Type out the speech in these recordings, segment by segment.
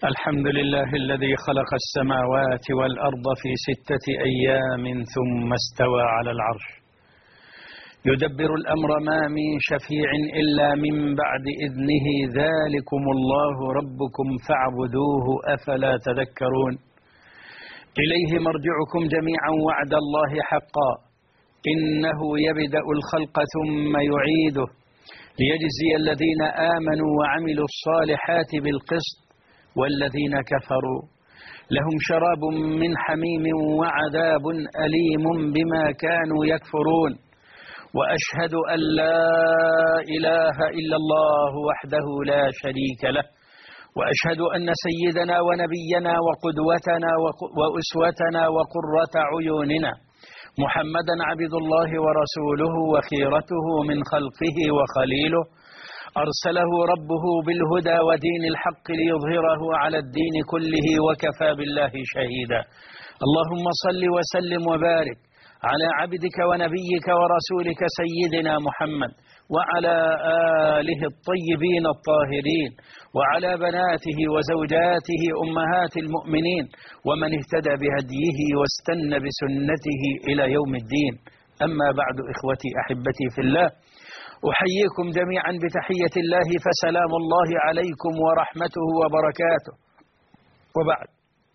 الحمد لله الذي خلق السماوات والأرض في 6 أيام ثم استوى على العرش يدبر الأمر ما من شفيع إلا من بعد إذنه ذلكم الله ربكم فاعبدوه أفلا تذكرون إليه مرجعكم جميعا وعد الله حقا إنه يبدأ الخلق ثم يعيده ليجزي الذين آمنوا وعملوا الصالحات بالقسط والذين كفروا لهم شراب من حميم وعذاب أليم بما كانوا يكفرون وأشهد أن لا إله إلا الله وحده لا شريك له وأشهد أن سيدنا ونبينا وقدوتنا وأسوتنا وقرة عيوننا محمدا عبد الله ورسوله وخيرته من خلقه وخليله أرسله ربه بالهدى ودين الحق ليظهره على الدين كله وكفى بالله شهيدا. اللهم صل وسلم وبارك على عبدك ونبيك ورسولك سيدنا محمد وعلى آله الطيبين الطاهرين وعلى بناته وزوجاته أمهات المؤمنين ومن اهتدى بهديه واستنى بسنته إلى يوم الدين. أما بعد إخوتي أحبتي في الله، أحييكم جميعا بتحية الله فسلام الله عليكم ورحمته وبركاته. وبعد،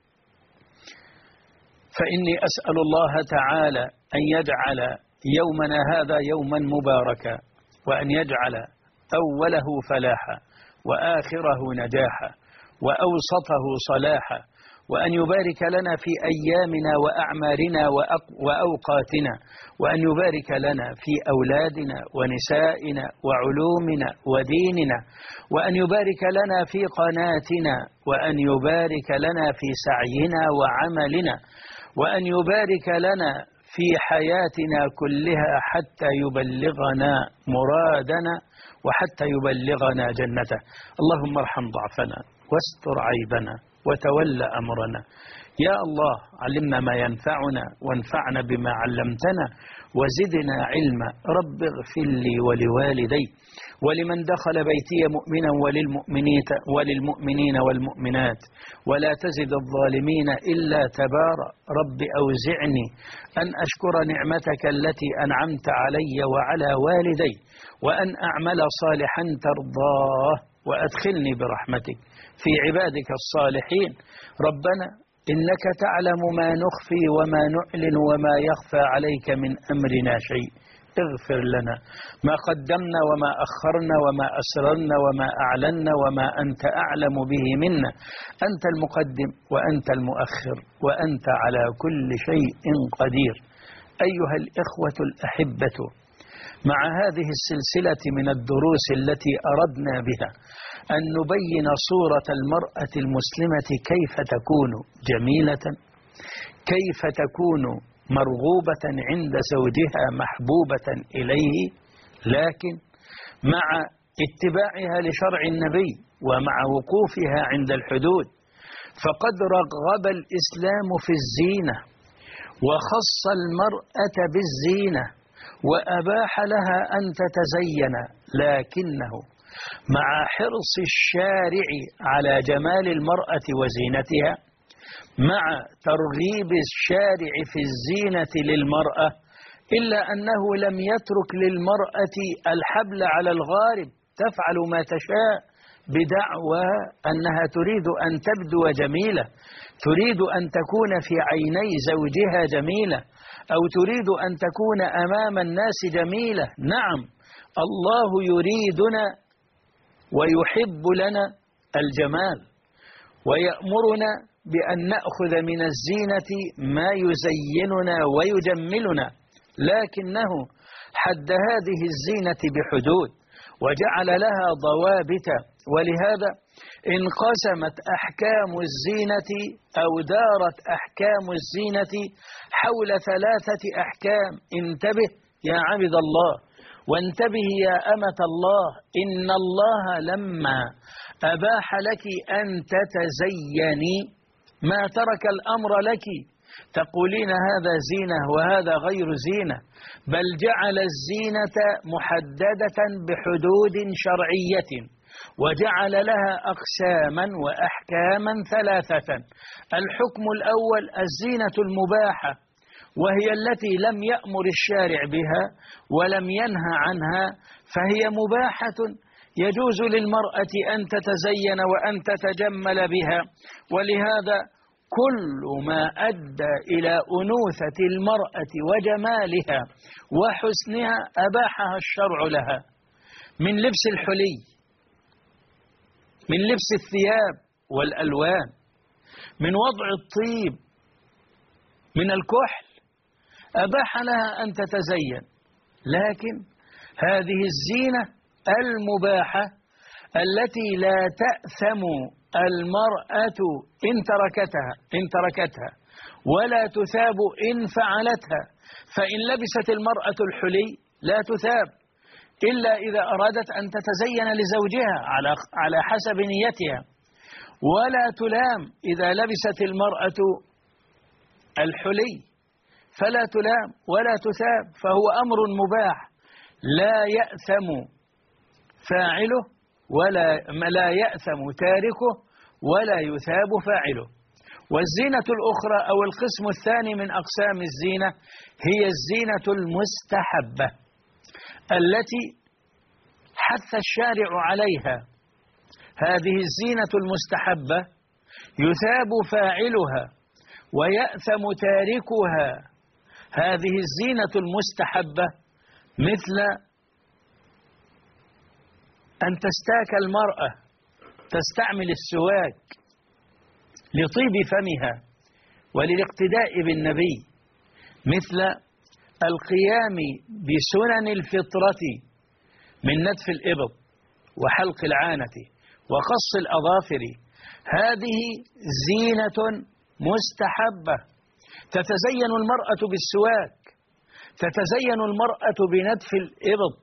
فإني أسأل الله تعالى أن يجعل يومنا هذا يوما مباركا، وأن يجعل أوله فلاحا وآخره نجاحا وأوسطه صلاحا، وأن يبارك لنا في أيامنا وأعمارنا وأوقاتنا، وأن يبارك لنا في أولادنا ونسائنا وعلومنا وديننا، وأن يبارك لنا في قناتنا، وأن يبارك لنا في سعينا وعملنا، وأن يبارك لنا في حياتنا كلها حتى يبلغنا مرادنا وحتى يبلغنا جنته. اللهم ارحم ضعفنا واستر عيبنا وتولى أمرنا. يا الله علمنا ما ينفعنا وانفعنا بما علمتنا وزدنا علما. رب اغفر لي ولوالدي ولمن دخل بيتي مؤمنا وللمؤمنين والمؤمنات ولا تزد الظالمين إلا تبارا. رب أوزعني أن أشكر نعمتك التي أنعمت علي وعلى والدي وأن أعمل صالحا ترضاه وأدخلني برحمتك في عبادك الصالحين. ربنا إنك تعلم ما نخفي وما نعلن وما يخفى عليك من أمرنا شيء. اغفر لنا ما قدمنا وما أخرنا وما أسررنا وما أعلنا وما أنت أعلم به منا. أنت المقدم وأنت المؤخر وأنت على كل شيء قدير. أيها الإخوة الأحبة، مع هذه السلسلة من الدروس التي أردنا بها أن نبين صورة المرأة المسلمة كيف تكون جميلة، كيف تكون مرغوبة عند زوجها محبوبة إليه، لكن مع اتباعها لشرع النبي ومع وقوفها عند الحدود. فقد رغب الإسلام في الزينة وخص المرأة بالزينة وأباح لها أن تتزين، لكنه مع حرص الشارع على جمال المرأة وزينتها، مع ترغيب الشارع في الزينة للمرأة، إلا أنه لم يترك للمرأة الحبل على الغارب تفعل ما تشاء بدعوى أنها تريد أن تبدو جميلة، تريد أن تكون في عيني زوجها جميلة، أو تريد أن تكون أمام الناس جميلة. نعم، الله يريدنا ويحب لنا الجمال ويأمرنا بأن نأخذ من الزينة ما يزيننا ويجملنا، لكنه حد هذه الزينة بحدود وجعل لها ضوابط. ولهذا انقسمت أحكام الزينة أو دارت أحكام الزينة حول 3 أحكام. انتبه يا عبد الله، وانتبه يا أمة الله، إن الله لما أباح لك أن تتزيني ما ترك الأمر لك تقولين هذا زينة وهذا غير زينة، بل جعل الزينة محددة بحدود شرعية وجعل لها أقساما وأحكاما ثلاثة. الحكم الأول الزينة المباحة، وهي التي لم يأمر الشارع بها ولم ينهى عنها، فهي مباحة يجوز للمرأة أن تتزين وأن تتجمل بها. ولهذا كل ما أدى إلى أنوثة المرأة وجمالها وحسنها أباحها الشرع لها، من لبس الحلي، من لبس الثياب والألوان، من وضع الطيب، من الكحل، أباح لها أن تتزين. لكن هذه الزينة المباحة التي لا تأثم المرأة إن تركتها ولا تثاب إن فعلتها. فإن لبست المرأة الحلي لا تثاب إلا إذا أرادت أن تتزين لزوجها على حسب نيتها، ولا تلام إذا لبست المرأة الحلي، فلا تلام ولا تثاب، فهو أمر مباح لا يأثم فاعله لا يأثم تاركه ولا يثاب فاعله. والزينة الأخرى أو القسم الثاني من أقسام الزينة هي الزينة المستحبة التي حث الشارع عليها. هذه الزينة المستحبة يثاب فاعلها ويأثم تاركها. هذه الزينة المستحبة مثل أن تستاك المرأة، تستعمل السواك لطيب فمها وللاقتداء بالنبي، مثل القيام بسنن الفطرة من نتف الإبط وحلق العانة وقص الأظافر. هذه زينة مستحبة. تتزين المرأة بالسواك، تتزين المرأة بنتف الإبط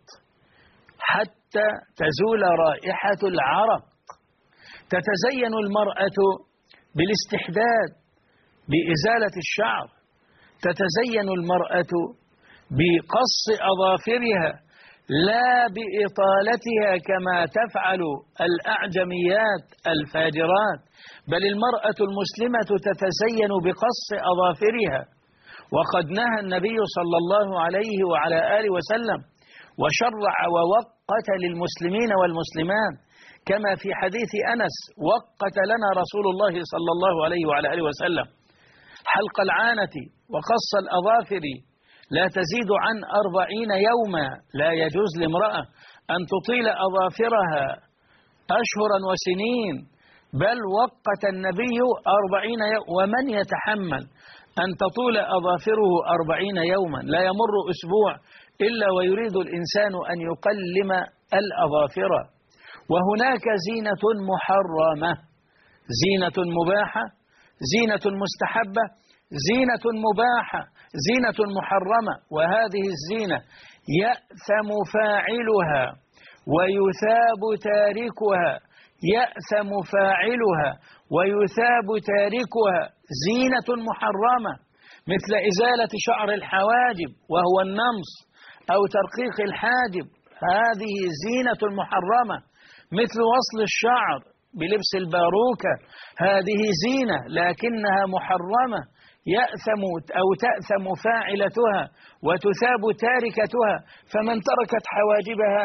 حتى تزول رائحة العرق، تتزين المرأة بالاستحداد بإزالة الشعر، تتزين المرأة بقص أظافرها لا بإطالتها كما تفعل الأعجميات الفاجرات، بل المرأة المسلمة تتزين بقص أظافرها. وقد نهى النبي صلى الله عليه وعلى آله وسلم وشرع ووقت للمسلمين والمسلمات، كما في حديث أنس وقت لنا رسول الله صلى الله عليه وعلى آله وسلم حلق العانة وقص الأظافر لا تزيد عن 40 يوما. لا يجوز لامرأة أن تطيل أظافرها أشهرا وسنين، بل وقت النبي 40 يوم. ومن يتحمل أن تطول أظافره 40 يوما؟ لا يمر أسبوع إلا ويريد الإنسان أن يقلم الأظافر. وهناك زينة محرمة، زينة مباحة، زينة مستحبة، زينة مباحة، زينة محرمة. وهذه الزينة يأثم فاعلها ويثاب تاركها، يأثم فاعلها ويثاب تاركها. زينة محرمة مثل إزالة شعر الحواجب وهو النمص أو ترقيق الحاجب، هذه زينة محرمة. مثل وصل الشعر بلبس الباروكة، هذه زينة لكنها محرمة، يأثم أو تأثم فاعلتها وتثاب تاركتها. فمن تركت حواجبها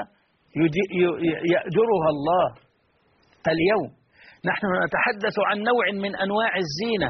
يأجرها الله. اليوم نحن نتحدث عن نوع من أنواع الزينة،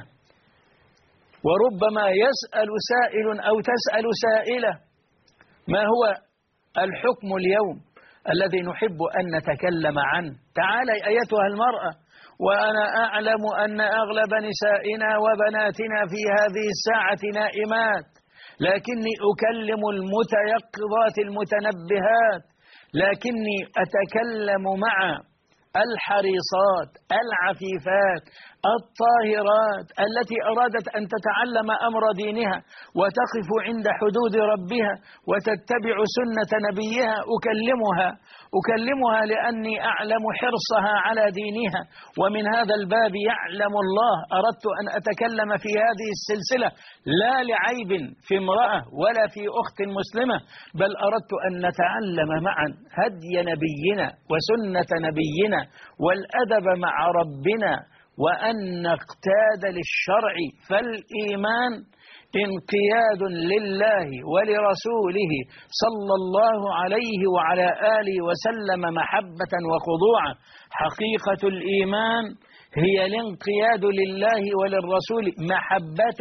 وربما يسأل سائل أو تسأل سائلة: ما هو الحكم اليوم الذي نحب أن نتكلم عنه؟ تعالي أيتها المرأة، وأنا أعلم أن أغلب نسائنا وبناتنا في هذه الساعة نائمات، لكني أكلم المتيقظات المتنبهات، لكني أتكلم مع الحريصات العفيفات الطاهرات التي أرادت أن تتعلم أمر دينها وتقف عند حدود ربها وتتبع سنة نبيها. أكلمها أكلمها لأني أعلم حرصها على دينها، ومن هذا الباب يعلم الله أردت أن أتكلم في هذه السلسلة لا لعيب في امرأة ولا في أخت مسلمة، بل أردت أن نتعلم معا هدي نبينا وسنة نبينا والأدب مع ربنا، وأن نقتاد للشرع. فالإيمان انقياد لله ولرسوله صلى الله عليه وعلى آله وسلم محبة وخضوعا. حقيقة الإيمان هي الانقياد لله وللرسول محبة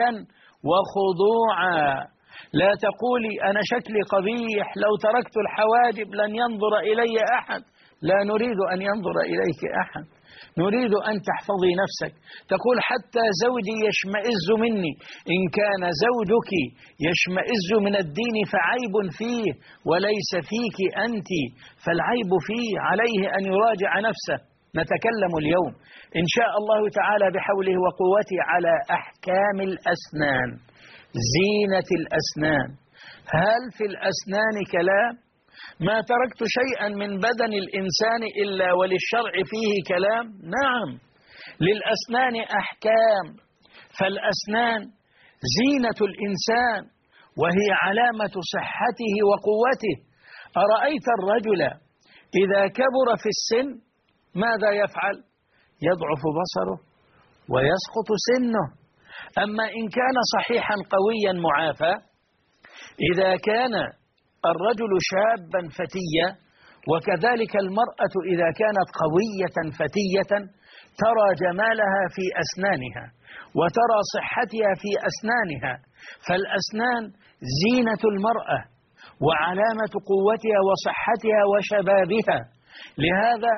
وخضوعا. لا تقولي أنا شكلي قبيح، لو تركت الحواجب لن ينظر إلي أحد. لا نريد أن ينظر إليك أحد، نريد أن تحفظي نفسك. تقول حتى زوجي يشمئز مني. إن كان زوجك يشمئز من الدين فعيب فيه وليس فيك أنت، فالعيب فيه، عليه أن يراجع نفسه. نتكلم اليوم إن شاء الله تعالى بحوله وقوته على أحكام الأسنان، زينة الأسنان. هل في الأسنان كلام؟ ما تركت شيئا من بدن الإنسان إلا وللشرع فيه كلام. نعم، للأسنان أحكام، فالأسنان زينة الإنسان وهي علامة صحته وقوته. أرأيت الرجل إذا كبر في السن ماذا يفعل؟ يضعف بصره ويسقط سنه. أما إن كان صحيحا قويا معافى، إذا كان الرجل شابا فتيا، وكذلك المرأة إذا كانت قوية فتية، ترى جمالها في أسنانها وترى صحتها في أسنانها. فالأسنان زينة المرأة وعلامة قوتها وصحتها وشبابها. لهذا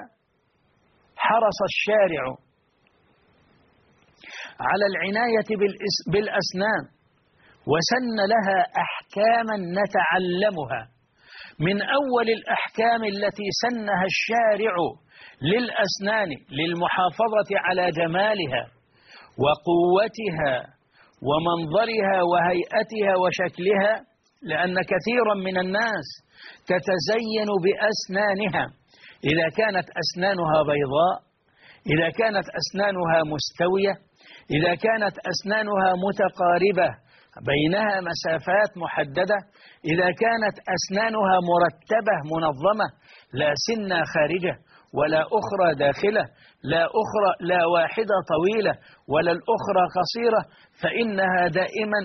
حرص الشارع على العناية بالأسنان وسن لها أحكاما نتعلمها. من أول الأحكام التي سنها الشارع للأسنان للمحافظة على جمالها وقوتها ومنظرها وهيئتها وشكلها، لأن كثيرا من الناس تتزين بأسنانها. إذا كانت أسنانها بيضاء، إذا كانت أسنانها مستوية، إذا كانت أسنانها متقاربة بينها مسافات محددة، إذا كانت أسنانها مرتبة منظمة، لا سن خارجة ولا أخرى داخلة، لا واحدة طويلة ولا الأخرى قصيرة، فإنها دائما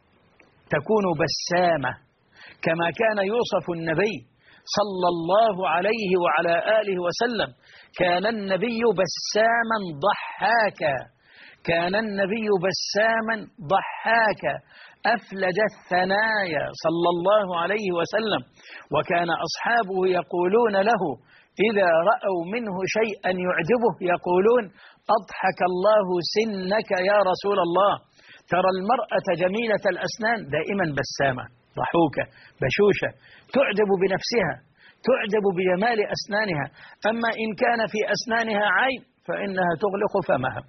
تكون بسامة، كما كان يوصف النبي صلى الله عليه وعلى آله وسلم. كان النبي بساما ضحاكا، كان النبي بساما ضحاكا أفلج الثنايا صلى الله عليه وسلم. وكان أصحابه يقولون له إذا رأوا منه شيئا يعجبه يقولون أضحك الله سنك يا رسول الله. ترى المرأة جميلة الأسنان دائما بسامة ضحوكة بشوشة، تعجب بنفسها، تعجب بجمال أسنانها. أما إن كان في أسنانها عيب فإنها تغلق فمها،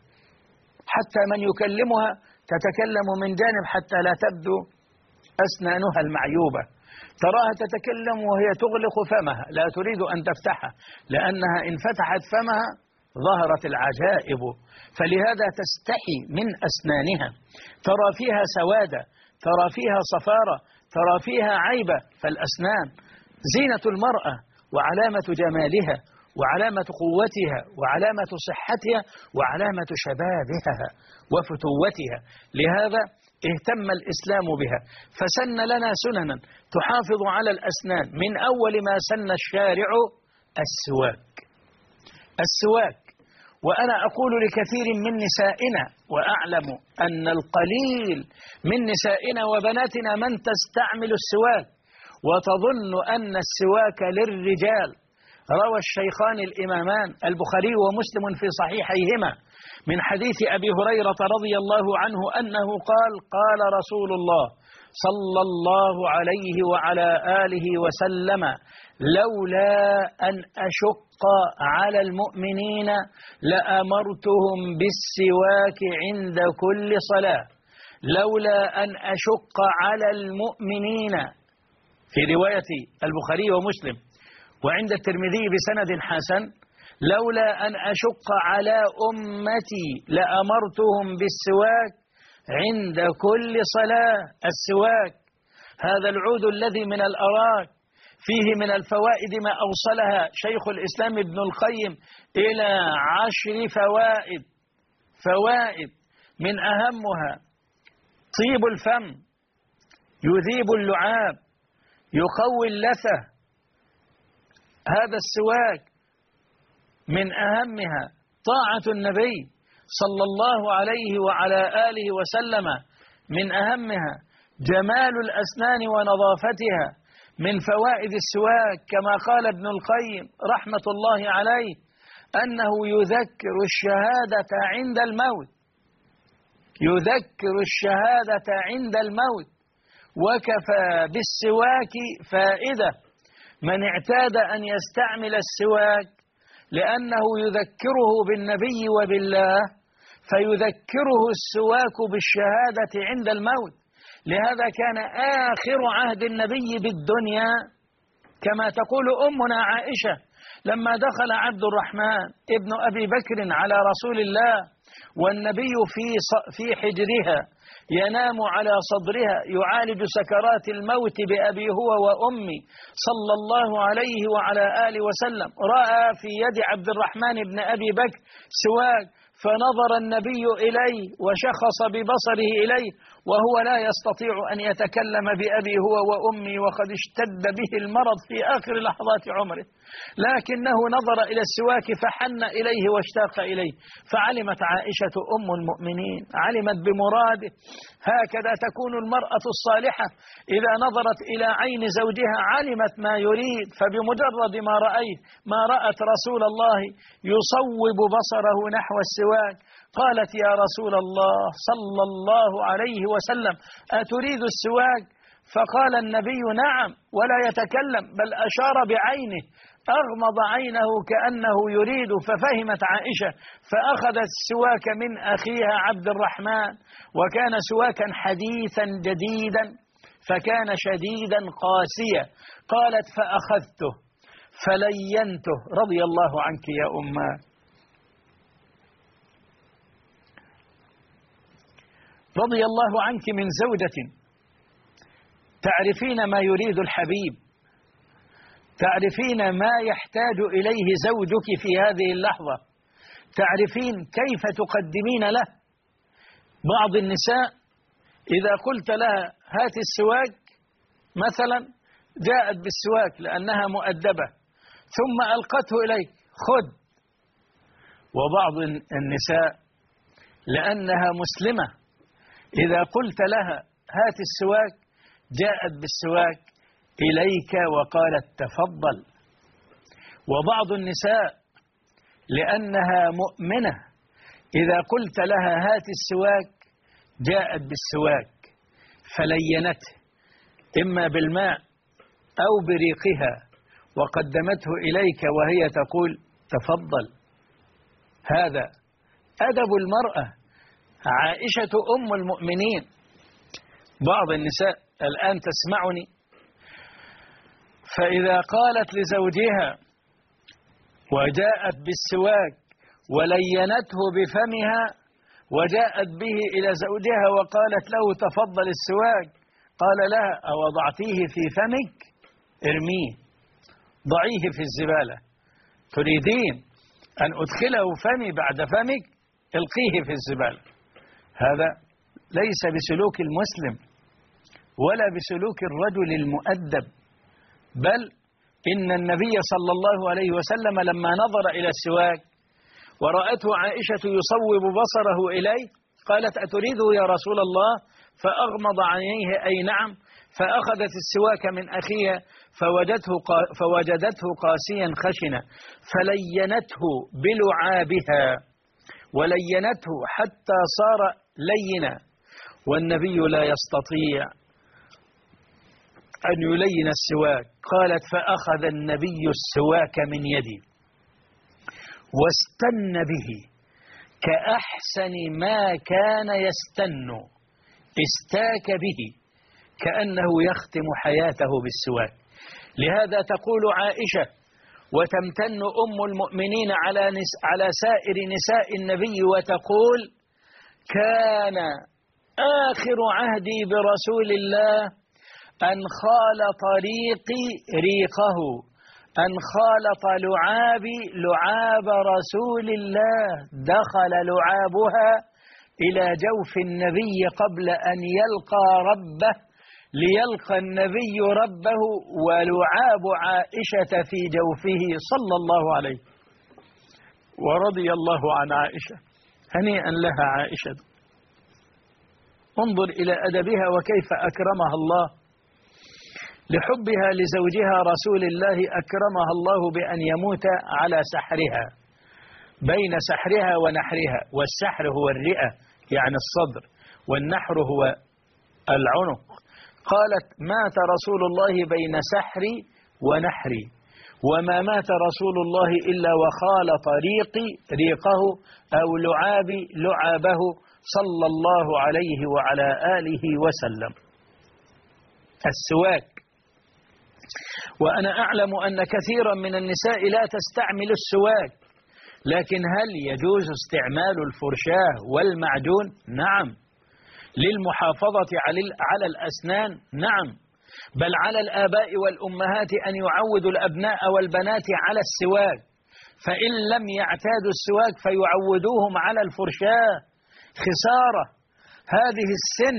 حتى من يكلمها تتكلم من جانب حتى لا تبدو أسنانها المعيوبة. تراها تتكلم وهي تغلق فمها، لا تريد أن تفتحها، لأنها إن فتحت فمها ظهرت العجائب. فلهذا تستحي من أسنانها، ترى فيها سوادة، ترى فيها صفارة، ترى فيها عيبة. فالأسنان زينة المرأة وعلامة جمالها وعلامة قوتها وعلامة صحتها وعلامة شبابها وفتوتها. لهذا اهتم الإسلام بها، فسن لنا سننا تحافظ على الأسنان. من أول ما سن الشارع السواك. السواك، وأنا أقول لكثير من نسائنا، وأعلم أن القليل من نسائنا وبناتنا من تستعمل السواك وتظن أن السواك للرجال. روى الشيخان الإمامان البخاري ومسلم في صحيحيهما من حديث أبي هريرة رضي الله عنه أنه قال: قال رسول الله صلى الله عليه وعلى آله وسلم: لولا أن أشق على المؤمنين لأمرتهم بالسواك عند كل صلاة. لولا أن أشق على المؤمنين في رواية البخاري ومسلم، وعند الترمذي بسند حسن: لولا أن أشق على أمتي لأمرتهم بالسواك عند كل صلاة. السواك هذا العود الذي من الأراك فيه من الفوائد ما أوصلها شيخ الإسلام ابن القيم إلى 10 فوائد من أهمها: طيب الفم، يذيب اللعاب، يقوي اللثة. هذا السواك من أهمها طاعة النبي صلى الله عليه وعلى آله وسلم، من أهمها جمال الأسنان ونظافتها. من فوائد السواك كما قال ابن القيم رحمة الله عليه أنه يذكر الشهادة عند الموت، يذكر الشهادة عند الموت. وكفى بالسواك فائدة من اعتاد أن يستعمل السواك لأنه يذكره بالنبي وبالله، فيذكره السواك بالشهادة عند الموت. لهذا كان آخر عهد النبي بالدنيا كما تقول أمنا عائشة لما دخل عبد الرحمن ابن أبي بكر على رسول الله والنبي في حجرها ينام على صدرها يعالج سكرات الموت بأبي هو وأمي صلى الله عليه وعلى آله وسلم، رأى في يد عبد الرحمن بن أبي بكر سواك، فنظر النبي إليه وشخص ببصره إليه وهو لا يستطيع أن يتكلم بأبي هو وأمي وقد اشتد به المرض في آخر لحظات عمره، لكنه نظر إلى السواك فحن إليه واشتاق إليه. فعلمت عائشة أم المؤمنين، علمت بمراده. هكذا تكون المرأة الصالحة إذا نظرت إلى عين زوجها علمت ما يريد، فبمجرد ما رأت رسول الله يصوب بصره نحو السواك قالت: يا رسول الله صلى الله عليه وسلم أتريد السواك؟ فقال النبي: نعم، ولا يتكلم بل أشار بعينه، أغمض عينه كأنه يريد. ففهمت عائشة فأخذت السواك من أخيها عبد الرحمن، وكان سواكا حديثا جديدا فكان شديدا قاسيا. قالت: فأخذته فلينته رضي الله عنك يا أمه. رضي الله عنك من زوجة تعرفين ما يريد الحبيب، تعرفين ما يحتاج إليه زوجك في هذه اللحظة، تعرفين كيف تقدمين له. بعض النساء إذا قلت لها هات السواك مثلا جاءت بالسواك لأنها مؤدبة ثم ألقته إليك خذ. وبعض النساء لأنها مسلمة إذا قلت لها هات السواك جاءت بالسواك إليك وقالت تفضل. وبعض النساء لأنها مؤمنة إذا قلت لها هات السواك جاءت بالسواك فلينته إما بالماء أو بريقها وقدمته إليك وهي تقول تفضل. هذا أدب المرأة عائشة أم المؤمنين. بعض النساء الآن تسمعني فإذا قالت لزوجها وجاءت بالسواك ولينته بفمها وجاءت به إلى زوجها وقالت له تفضل السواك، قال لها أوضعتيه في فمك؟ ارميه، ضعيه في الزبالة. تريدين أن أدخله فمي بعد فمك؟ القيه في الزبالة. هذا ليس بسلوك المسلم ولا بسلوك الرجل المؤدب، بل إن النبي صلى الله عليه وسلم لما نظر إلى السواك ورأته عائشة يصوب بصره إليه قالت أتريده يا رسول الله؟ فأغمض عينيه أي نعم، فأخذت السواك من أخيها فوجدته قاسيا خشنا فلينته بلعابها ولينته حتى صار لينا. والنبي لا يستطيع أن يلين السواك. قالت فأخذ النبي السواك من يدي واستن به كأحسن ما كان يستن، استاك به كأنه يختم حياته بالسواك. لهذا تقول عائشة وتمتن أم المؤمنين على سائر نساء النبي وتقول: كان آخر عهدي برسول الله أن خالط ريقي ريقه، أن خالط لعابي لعاب رسول الله، دخل لعابها إلى جوف النبي قبل أن يلقى ربه ليلقى النبي ربه، ولعاب عائشة في جوفه صلى الله عليه. ورضي الله عن عائشة، هنيئا لها عائشة. انظر إلى أدبها وكيف أكرمها الله، لحبها لزوجها رسول الله أكرمها الله بأن يموت على سحرها، بين سحرها ونحرها. والسحر هو الرئة يعني الصدر، والنحر هو العنق. قالت: مات رسول الله بين سحري ونحري، وما مات رسول الله إلا وخالط ريقي ريقه أو لعابي لعابه صلى الله عليه وعلى آله وسلم. السواك. وأنا أعلم أن كثيرا من النساء لا تستعمل السواك، لكن هل يجوز استعمال الفرشاة والمعجون؟ نعم. للمحافظة على الأسنان؟ نعم. بل على الآباء والأمهات أن يعودوا الأبناء والبنات على السواك، فإن لم يعتادوا السواك فيعودوهم على الفرشاة. خسارة. هذه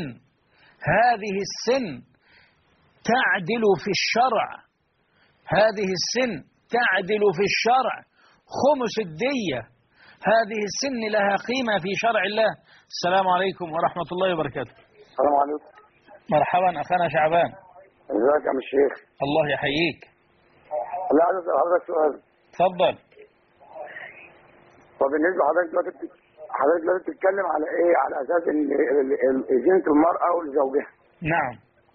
السن تعدل في الشرع، هذه السن تعدل في الشرع خمس الدية. هذه السن لها قيمة في شرع الله. السلام عليكم ورحمة الله وبركاته. السلام عليكم. مرحبا أخانا شعبان. ازيك يا عم الشيخ؟ الله يحييك. لا، عايز اسال حضرتك سؤال. اتفضل. طب بالنسبه لحضرتك دلوقتي بتتكلم على ايه؟ على اساس ان زينة المرأة ولزوجها. نعم.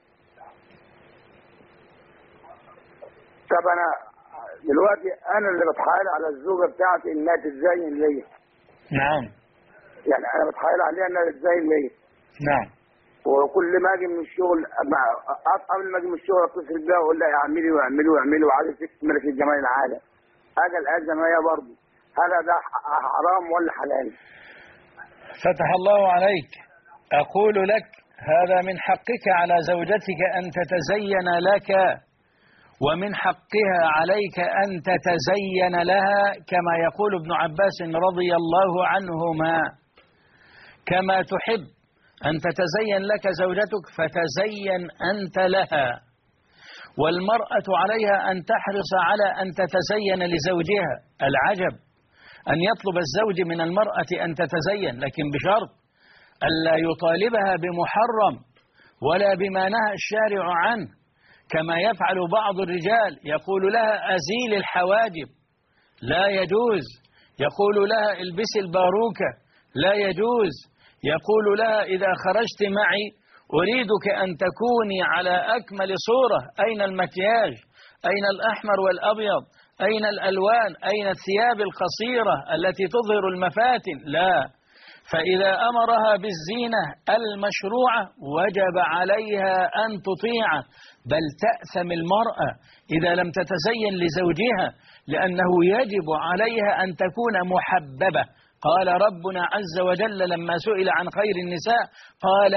طب انا دلوقتي اللي بتحايل على الزوجه بتاعتي انها تتزين ليا. نعم. يعني انا بتحايل عليها انها تتزين ليا. نعم. وكل ما اجي من الشغل قبل ما اجي من الشغل اتصل بيها واقول لها اعملي وعايزه تكمل في جمال العالم. اجي الازمه هي برضه، هل ده حرام ولا حلال؟ فتح الله عليك. أقول لك هذا من حقك على زوجتك أن تتزين لك، ومن حقها عليك أن تتزين لها، كما يقول ابن عباس رضي الله عنهما: كما تحب أن تتزين لك زوجتك فتزين أنت لها. والمرأة عليها أن تحرص على أن تتزين لزوجها. العجب أن يطلب الزوج من المرأة أن تتزين، لكن بشرط ألا يطالبها بمحرم ولا بما نهى الشارع عنه، كما يفعل بعض الرجال. يقول لها: أزيل الحواجب، لا يجوز. يقول لها: البسي الباروكة، لا يجوز. يقول لها: إذا خرجت معي أريدك أن تكوني على أكمل صورة. أين المكياج؟ أين الأحمر والأبيض؟ أين الألوان؟ أين الثياب القصيرة التي تظهر المفاتن؟ لا. فإذا أمرها بالزينة المشروعة وجب عليها أن تطيعه، بل تأثم المرأة إذا لم تتزين لزوجها، لأنه يجب عليها أن تكون محببة. قال ربنا عز وجل لما سئل عن خير النساء قال: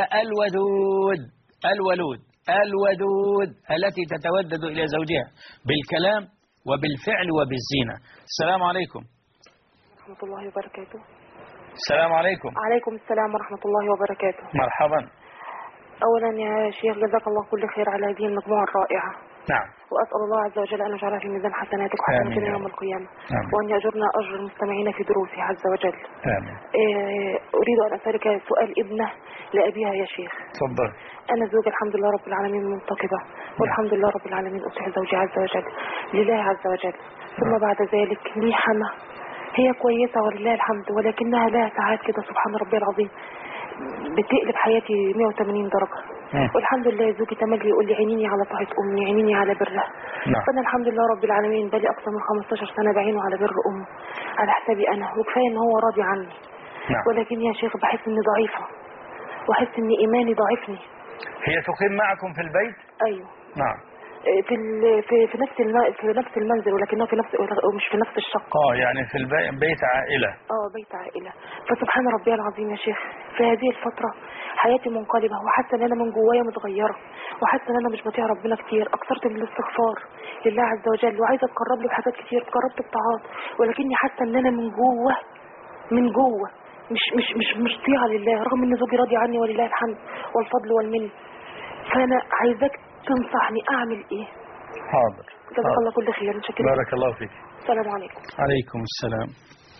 الودود التي تتودد إلى زوجها بالكلام وبالفعل وبالزينة. السلام عليكم. ورحمة الله وبركاته. السلام عليكم. عليكم السلام ورحمة الله وبركاته. مرحبا. أولا يا شيخ جزاك الله كل خير على هذه المجموعة الرائعة. نعم. وأسأل الله عز وجل أن يجعلها في ميزان حسناتك وحسناتنا يوم القيامة، وأن يأجرنا أجر المستمعين في دروسه عز وجل. آمين. أريد أن أسألك سؤال ابنة لأبيها يا شيخ. تفضل. أنا زوجة الحمد لله رب العالمين منتقبة، والحمد لله رب العالمين أصلح زوجي عز وجل لله عز وجل. ثم بعد ذلك لي حمى، هي كويسة ولله الحمد، ولكنها لها ساعات كده سبحان ربي العظيم بتقلب حياتي 180 درجة. والحمد لله زوجي تملي يقول لي عينيني على طاعة أمي، عينيني على برها. فأنا الحمد لله رب العالمين بقالي أكثر من 15 سنة بعينه على بر أمه على حسابي أنا، وكفاية إن هو راضي عني. ولكن يا شيخ بحس إني ضعيفة، وأحس إن إيماني ضعفني. هي تقيم معكم في البيت؟ أيوه. نعم. في نفس المنزل، ولكنه في نفس مش في نفس الشقة. يعني في بيت عائلة. بيت عائلة. فسبحان ربي العظيم يا شيخ، في هذه الفترة حياتي منقلبة، وحاسة ان انا من جوايا متغيرة، وحاسة ان انا مش بطيع ربنا كتير. اكثرت من الاستغفار لله عز وجل، وعايزة اتقرب له بحاجات كتير، اتقربت بطاعات، ولكني حاسة ان انا من جوه مش طيعة لله، رغم ان زوجي راضي عني ولله الحمد والفضل والمن. فانا عايزاك تنصحني اعمل ايه؟ حاضر. جزاك الله كل خير. شكرا. بارك الله فيك. السلام عليكم. عليكم السلام.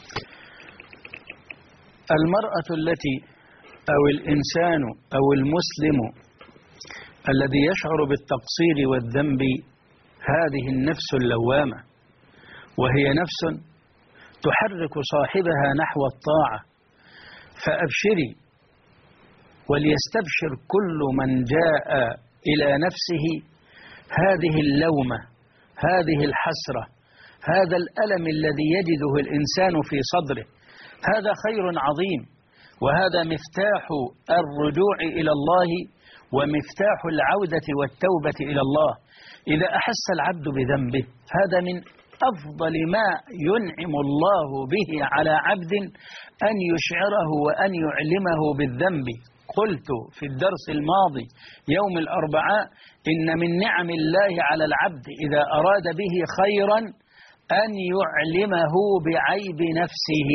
المرأة التي أو الإنسان أو المسلم الذي يشعر بالتقصير والذنب هذه النفس اللوامة، وهي نفس تحرك صاحبها نحو الطاعة. فأبشري، وليستبشر كل من جاء إلى نفسه هذه اللومة، هذه الحسرة، هذا الألم الذي يجده الإنسان في صدره. هذا خير عظيم، وهذا مفتاح الرجوع إلى الله ومفتاح العودة والتوبة إلى الله. إذا أحس العبد بذنبه، هذا من أفضل ما ينعم الله به على عبد، أن يشعره وأن يعلمه بالذنب. قلت في الدرس الماضي يوم الأربعاء إن من نعم الله على العبد إذا أراد به خيرا أن يعلمه بعيب نفسه،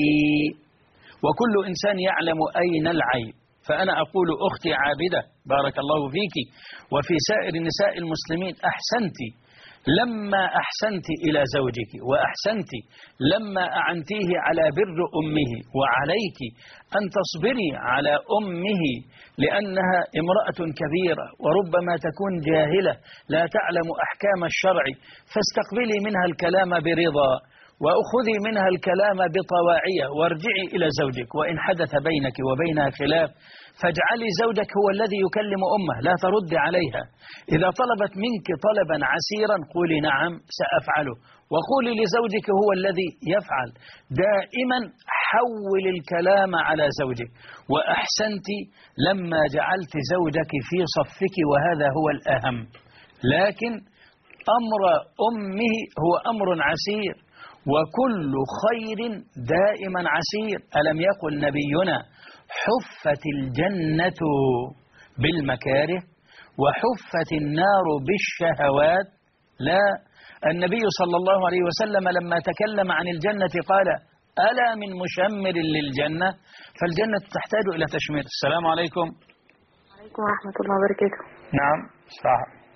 وكل إنسان يعلم أين العيب. فأنا أقول أختي عابدة بارك الله فيك وفي سائر نساء المسلمين، أحسنت لما أحسنت إلى زوجك، وأحسنت لما أعنتيه على بر أمه، وعليك أن تصبري على أمه لأنها امرأة كبيرة وربما تكون جاهلة لا تعلم أحكام الشرع، فاستقبلي منها الكلام برضا وأخذي منها الكلام بطواعية، وارجعي إلى زوجك. وإن حدث بينك وبينها خلاف فاجعلي زوجك هو الذي يكلم أمه، لا ترد عليها. إذا طلبت منك طلبا عسيرا قولي نعم سأفعله، وقولي لزوجك هو الذي يفعل. دائما حول الكلام على زوجك. وأحسنت لما جعلت زوجك في صفك، وهذا هو الأهم. لكن أمر أمه هو أمر عسير، وكل خير دائما عسير. ألم يقل نبينا حفت الجنة بالمكاره وحفت النار بالشهوات؟ لا، النبي صلى الله عليه وسلم لما تكلم عن الجنة قال ألا من مشمر للجنة؟ فالجنة تحتاج إلى تشمير. السلام عليكم. عليكم ورحمة الله وبركاته. نعم صح.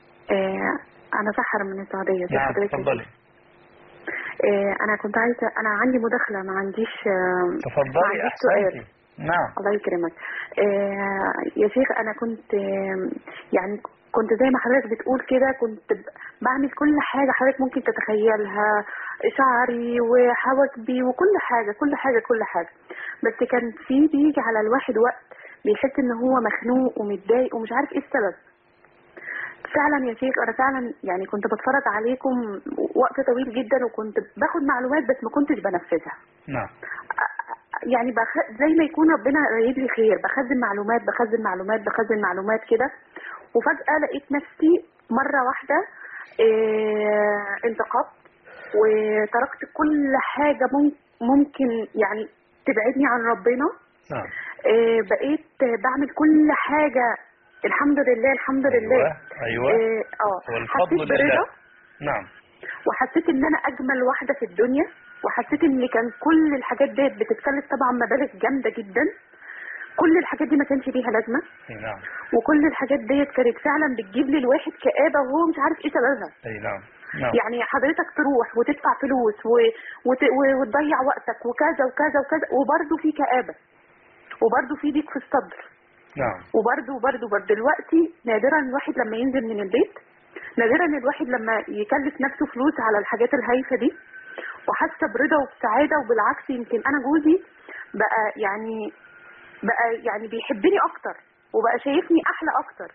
أنا سحر من السعودية. نعم تفضلي. أنا كنت عايزة، أنا عندي مداخلة، ما عنديش تفضلي أحسنتي. نعم الله يكرمك. يا شيخ أنا كنت يعني كنت زي ما حضرتك بتقول كده، كنت بعمل كل حاجة حضرتك ممكن تتخيلها، شعري وحواجبي وكل حاجة كل حاجة كل حاجة. بس كان بيجي على الواحد وقت بيحس ان هو مخنوق ومتضايق ومش عارف ايه السبب. فعلا يا شيخ انا فعلا يعني كنت بتفرج عليكم وقت طويل جدا، وكنت باخد معلومات بس ما كنتش بنفذها. نعم. يعني زي ما يكون ربنا رايد لي خير، بخزن معلومات بخزن معلومات بخزن معلومات كده، وفجأة لقيت نفسي مرة واحدة انتقبت وتركت كل حاجة ممكن يعني تبعدني عن ربنا. نعم. بقيت بعمل كل حاجة الحمد لله الحمد لله. أيوة. حسيت برضا. نعم. وحسيت ان انا اجمل واحدة في الدنيا، وحسيت ان كان كل الحاجات ديت بتتكلف طبعا مبالغ جامدة جدا، كل الحاجات دي ما كانش ليها لازمة. نعم. وكل الحاجات ديت كانت فعلا بتجيب لي الواحد كآبة وهو مش عارف ايه سببها. اي نعم. نعم. يعني حضرتك تروح وتدفع فلوس وتضيع وقتك وكذا وكذا وكذا، وبرضه في كآبة، وبرضه في ضيق في الصدر. نعم. وبرضه دلوقتي نادرا الواحد لما ينزل من البيت، نادرا الواحد لما يكلف نفسه فلوس على الحاجات الهايفة دي، وحاسه برضا وبسعادة. وبالعكس يمكن انا جوزي بقى يعني بيحبني اكتر، وبقى شايفني احلى اكتر.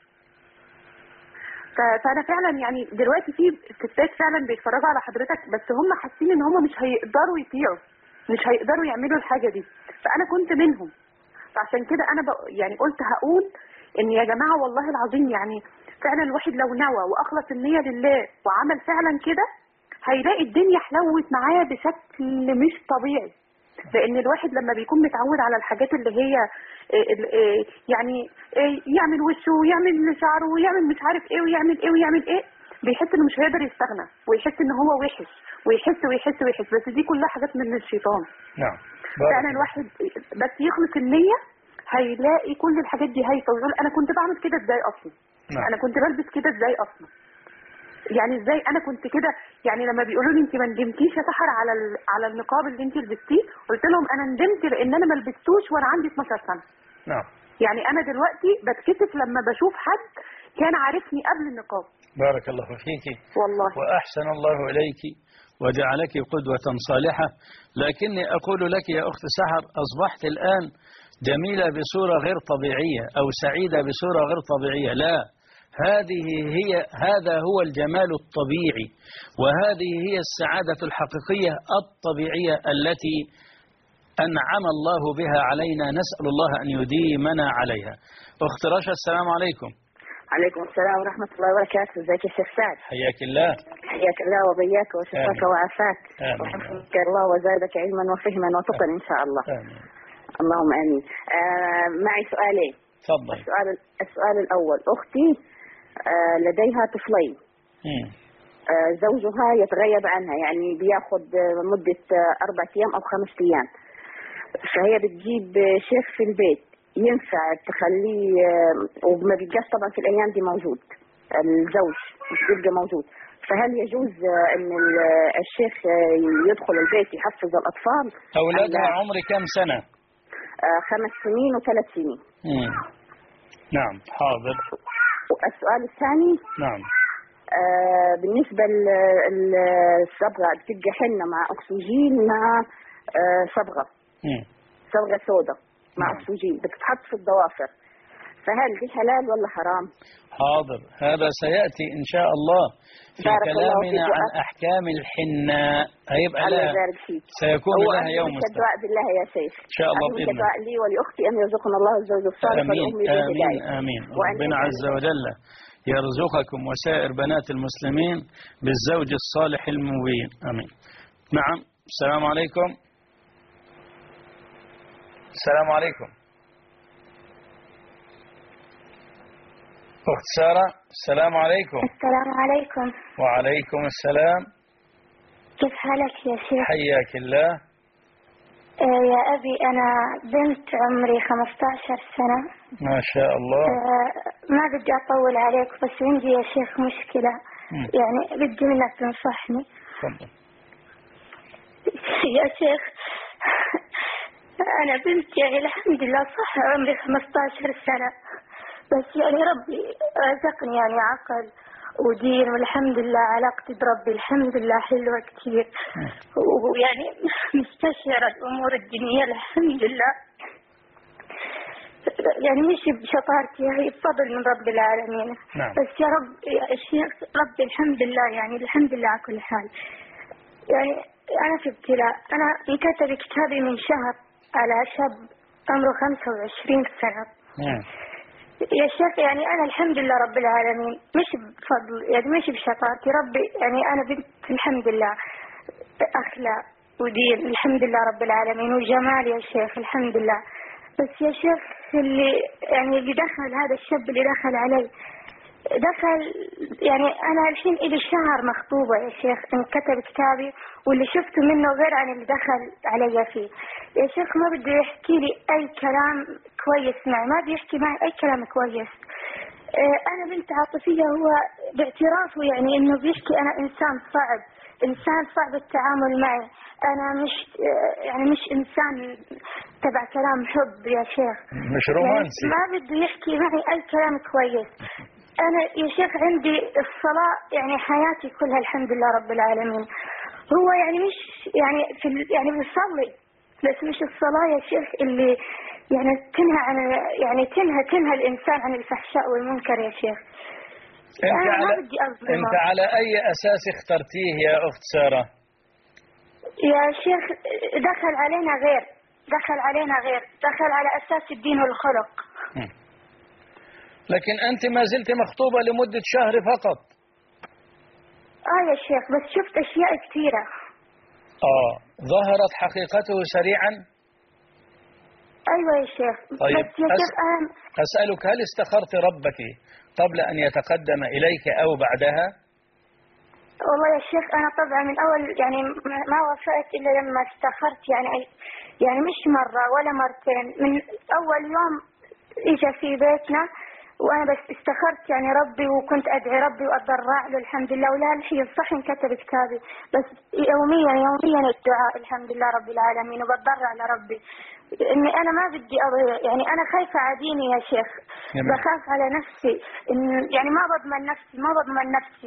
فانا فعلا يعني دلوقتي في ستات فعلا بيتفرجوا على حضرتك، بس هم حاسين ان هم مش هيقدروا يطيعوا، مش هيقدروا يعملوا الحاجة دي. فانا كنت منهم، فعشان كده انا يعني قلت هقول ان يا جماعة والله العظيم يعني فعلا الواحد لو نوى واخلص النية لله وعمل فعلا كده هيلاقي الدنيا حلوت معاه بشكل مش طبيعي. لان الواحد لما بيكون متعود على الحاجات اللي هي يعني يعمل وشه ويعمل شعره ويعمل مش عارف ايه ويعمل ايه ويعمل ايه، بيحس انه مش هيقدر يستغنى ويحس ان هو وحش ويحس بس دي كلها حاجات من الشيطان. نعم. فعلا الواحد بس يخلص النية هيلاقي كل الحاجات دي هيفوق ويقول انا كنت بعمل كده ازاي اصلا؟ نعم. انا كنت بلبس كده ازاي اصلا؟ يعني ازاي انا كنت كده؟ يعني لما بيقولوا لي انت ما ندمتيش يا سحر على النقاب اللي انت لبستيه، قلت لهم انا ندمت لان انا ما لبستوش وانا عندي 12 سنه. نعم. يعني انا دلوقتي بتكسف لما بشوف حد كان عارفني قبل النقاب. بارك الله فيك والله. وأحسن الله إليك وجعلك قدوة صالحة. لكني أقول لك يا أخت سحر أصبحت الآن جميلة بصورة غير طبيعية أو سعيدة بصورة غير طبيعية. لا، هذا هو الجمال الطبيعي، وهذه هي السعادة الحقيقية الطبيعية التي أنعم الله بها علينا، نسأل الله أن يديمنا عليها. أخت رشا السلام عليكم. عليكم السلام ورحمة الله وبركاته. ازيك يا شيخ سعد؟ حياك الله. حياك الله وبياك وشفاك وعافاك وحفظك الله وزادك علما وفهما وتقا إن شاء الله. آمين. اللهم آمين. معي سؤالين. تفضل. السؤال الأول، أختي لديها طفلين. زوجها يتغيب عنها، يعني بياخد مدة 4 أيام أو 5 أيام، فهي بتجيب شيخ في البيت ينفع تخليه، وما بيبقاش طبعا في الأيام دي موجود الزوج، مش بيبقى موجود، فهل يجوز أن الشيخ يدخل البيت يحفظ الأطفال؟ أولادها عمر كم سنة؟ 5 سنين و3 سنين. نعم حاضر. السؤال الثاني، نعم، بالنسبة للصبغة بتبقى حنة مع أكسجين مع صبغة سوداء مع أكسجين بتتحط في الضوافر، فهل دي حلال ولا حرام؟ حاضر، هذا سيأتي إن شاء الله في كلامنا عن أحكام الحناء، هيبقى لها سيكون لها يوم الدعاء بالله يا شيخ إن شاء الله بإذن الله. لي ولأختي أن يرزقنا الله الزوج الصالح والأم آمين آمين. ربنا عز وجل يرزقكم وسائر بنات المسلمين بالزوج الصالح المبين. آمين. نعم. السلام عليكم. السلام عليكم. أخت سارة السلام عليكم. السلام عليكم. وعليكم السلام. كيف حالك يا شيخ؟ حياك الله. يا أبي أنا بنت عمري 15 سنة. ما شاء الله. ما بدي أطول عليك بس عندي يا شيخ مشكلة. يعني بدي منك تنصحني. تفضل. يا شيخ أنا بنت يعني الحمد لله صح عمري 15 سنة، بس يعني ربي رزقني يعني عقل ودين والحمد لله علاقتي بربي الحمد لله حلوة كتير، ويعني مستشعرة الأمور الدينية الحمد لله، يعني مش بشطارتي هي بفضل من رب العالمين. نعم. بس يا رب يا شيخ ربي الحمد لله يعني الحمد لله على كل حال. يعني أنا في ابتلاء، أنا انكتب كتابي من شهر على شاب عمره 25 سنة. يا شيخ يعني أنا الحمد لله رب العالمين مش بفضل يعني مش بشطارتي ربي، يعني أنا بنت الحمد لله أخلاق ودين الحمد لله رب العالمين وجمال يا شيخ الحمد لله. بس يا شيخ اللي دخل هذا الشاب اللي دخل علي دخل يعني أنا الحين إلي شهر مخطوبة يا شيخ، انكتب كتابي واللي شفته منه غير عن اللي دخل علي فيه. يا شيخ ما بده يحكي لي أي كلام كويس معي، ما بيحكي معي أي كلام كويس. أنا بنت عاطفية، هو باعترافه يعني إنه بيحكي أنا إنسان صعب التعامل معي، أنا مش إنسان تبع كلام حب يا شيخ، مش رومانسي، يعني ما بده يحكي معي أي كلام كويس. أنا يا شيخ عندي الصلاة يعني حياتي كلها الحمد لله رب العالمين. هو يعني مش يعني بيصلي بس مش الصلاة يا شيخ اللي يعني تنهى الإنسان عن الفحشاء والمنكر يا شيخ. أنت على أي أساس اخترتيه يا أخت سارة؟ يا شيخ دخل على أساس الدين والخلق. لكن أنت ما زلت مخطوبة لمدة شهر فقط. يا شيخ، بس شفت أشياء كثيرة. ظهرت حقيقته سريعا؟ أيوة يا شيخ. طيب بس يا شيخ أسألك، هل استخرت ربك قبل أن يتقدم إليك أو بعدها؟ والله يا شيخ أنا طبعا من أول يعني ما وافقت إلا لما استخرت، يعني مش مرة ولا مرتين، من أول يوم إجا في بيتنا وأنا بس استخرت يعني ربي، وكنت أدعي ربي وأتضرع له الحمد لله. ولا الحين صح انكتب كتابي، بس يوميا الدعاء الحمد لله رب العالمين، وبتضرع لربي إني أنا ما بدي أضيع. يعني أنا خايفة عديني يا شيخ، بخاف على نفسي، يعني ما بضمن نفسي.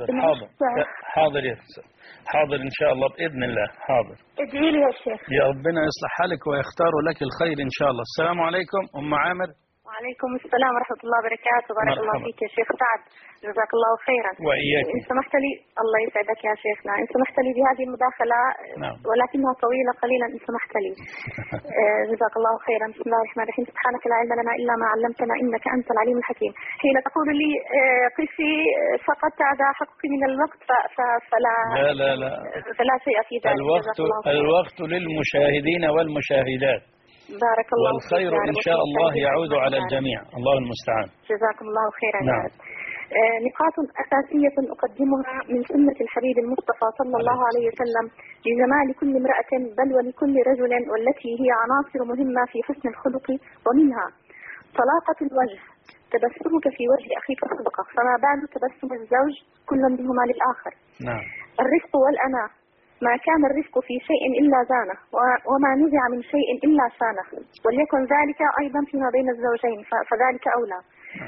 حاضر إن شاء الله بإذن الله. حاضر، ادعي لي يا شيخ. يا ربنا يصلح حالك ويختار لك الخير إن شاء الله. السلام عليكم أم عامر. وعليكم السلام ورحمة الله وبركاته. بارك الله فيك يا شيخ سعد، جزاك الله خيرا. وإياك. إن سمحت لي، الله يسعدك يا شيخنا، إن سمحت لي بهذه المداخلة. نعم. ولكنها طويلة قليلا إن سمحت لي. جزاك الله خيرا. بسم الله الرحمن الرحيم. سبحانك لا علم لنا إلا ما علمتنا إنك أنت العليم الحكيم. حين تقول لي قفي فقط هذا حقي من الوقت فلا شيء في ذلك. الوقت للمشاهدين والمشاهدات. بارك الله والخير إن شاء الله يعود على الجميع. الله المستعان. جزاكم الله خيرا. نعم. نقاط أساسية أقدمها من سنة الحبيب المصطفى صلى الله عليه وسلم لجمال كل امرأة بل ولكل رجل، والتي هي عناصر مهمة في حسن الخلق، ومنها طلاقة الوجه، تبسمك في وجه أخيك صدقة، فما بال تبسم الزوج كل منهما للآخر. نعم. الرفق والأناة، ما كان الرفق في شيء إلا زانه، وما نزع من شيء إلا شانه، وليكن ذلك أيضا فيما بين الزوجين فذلك أولى.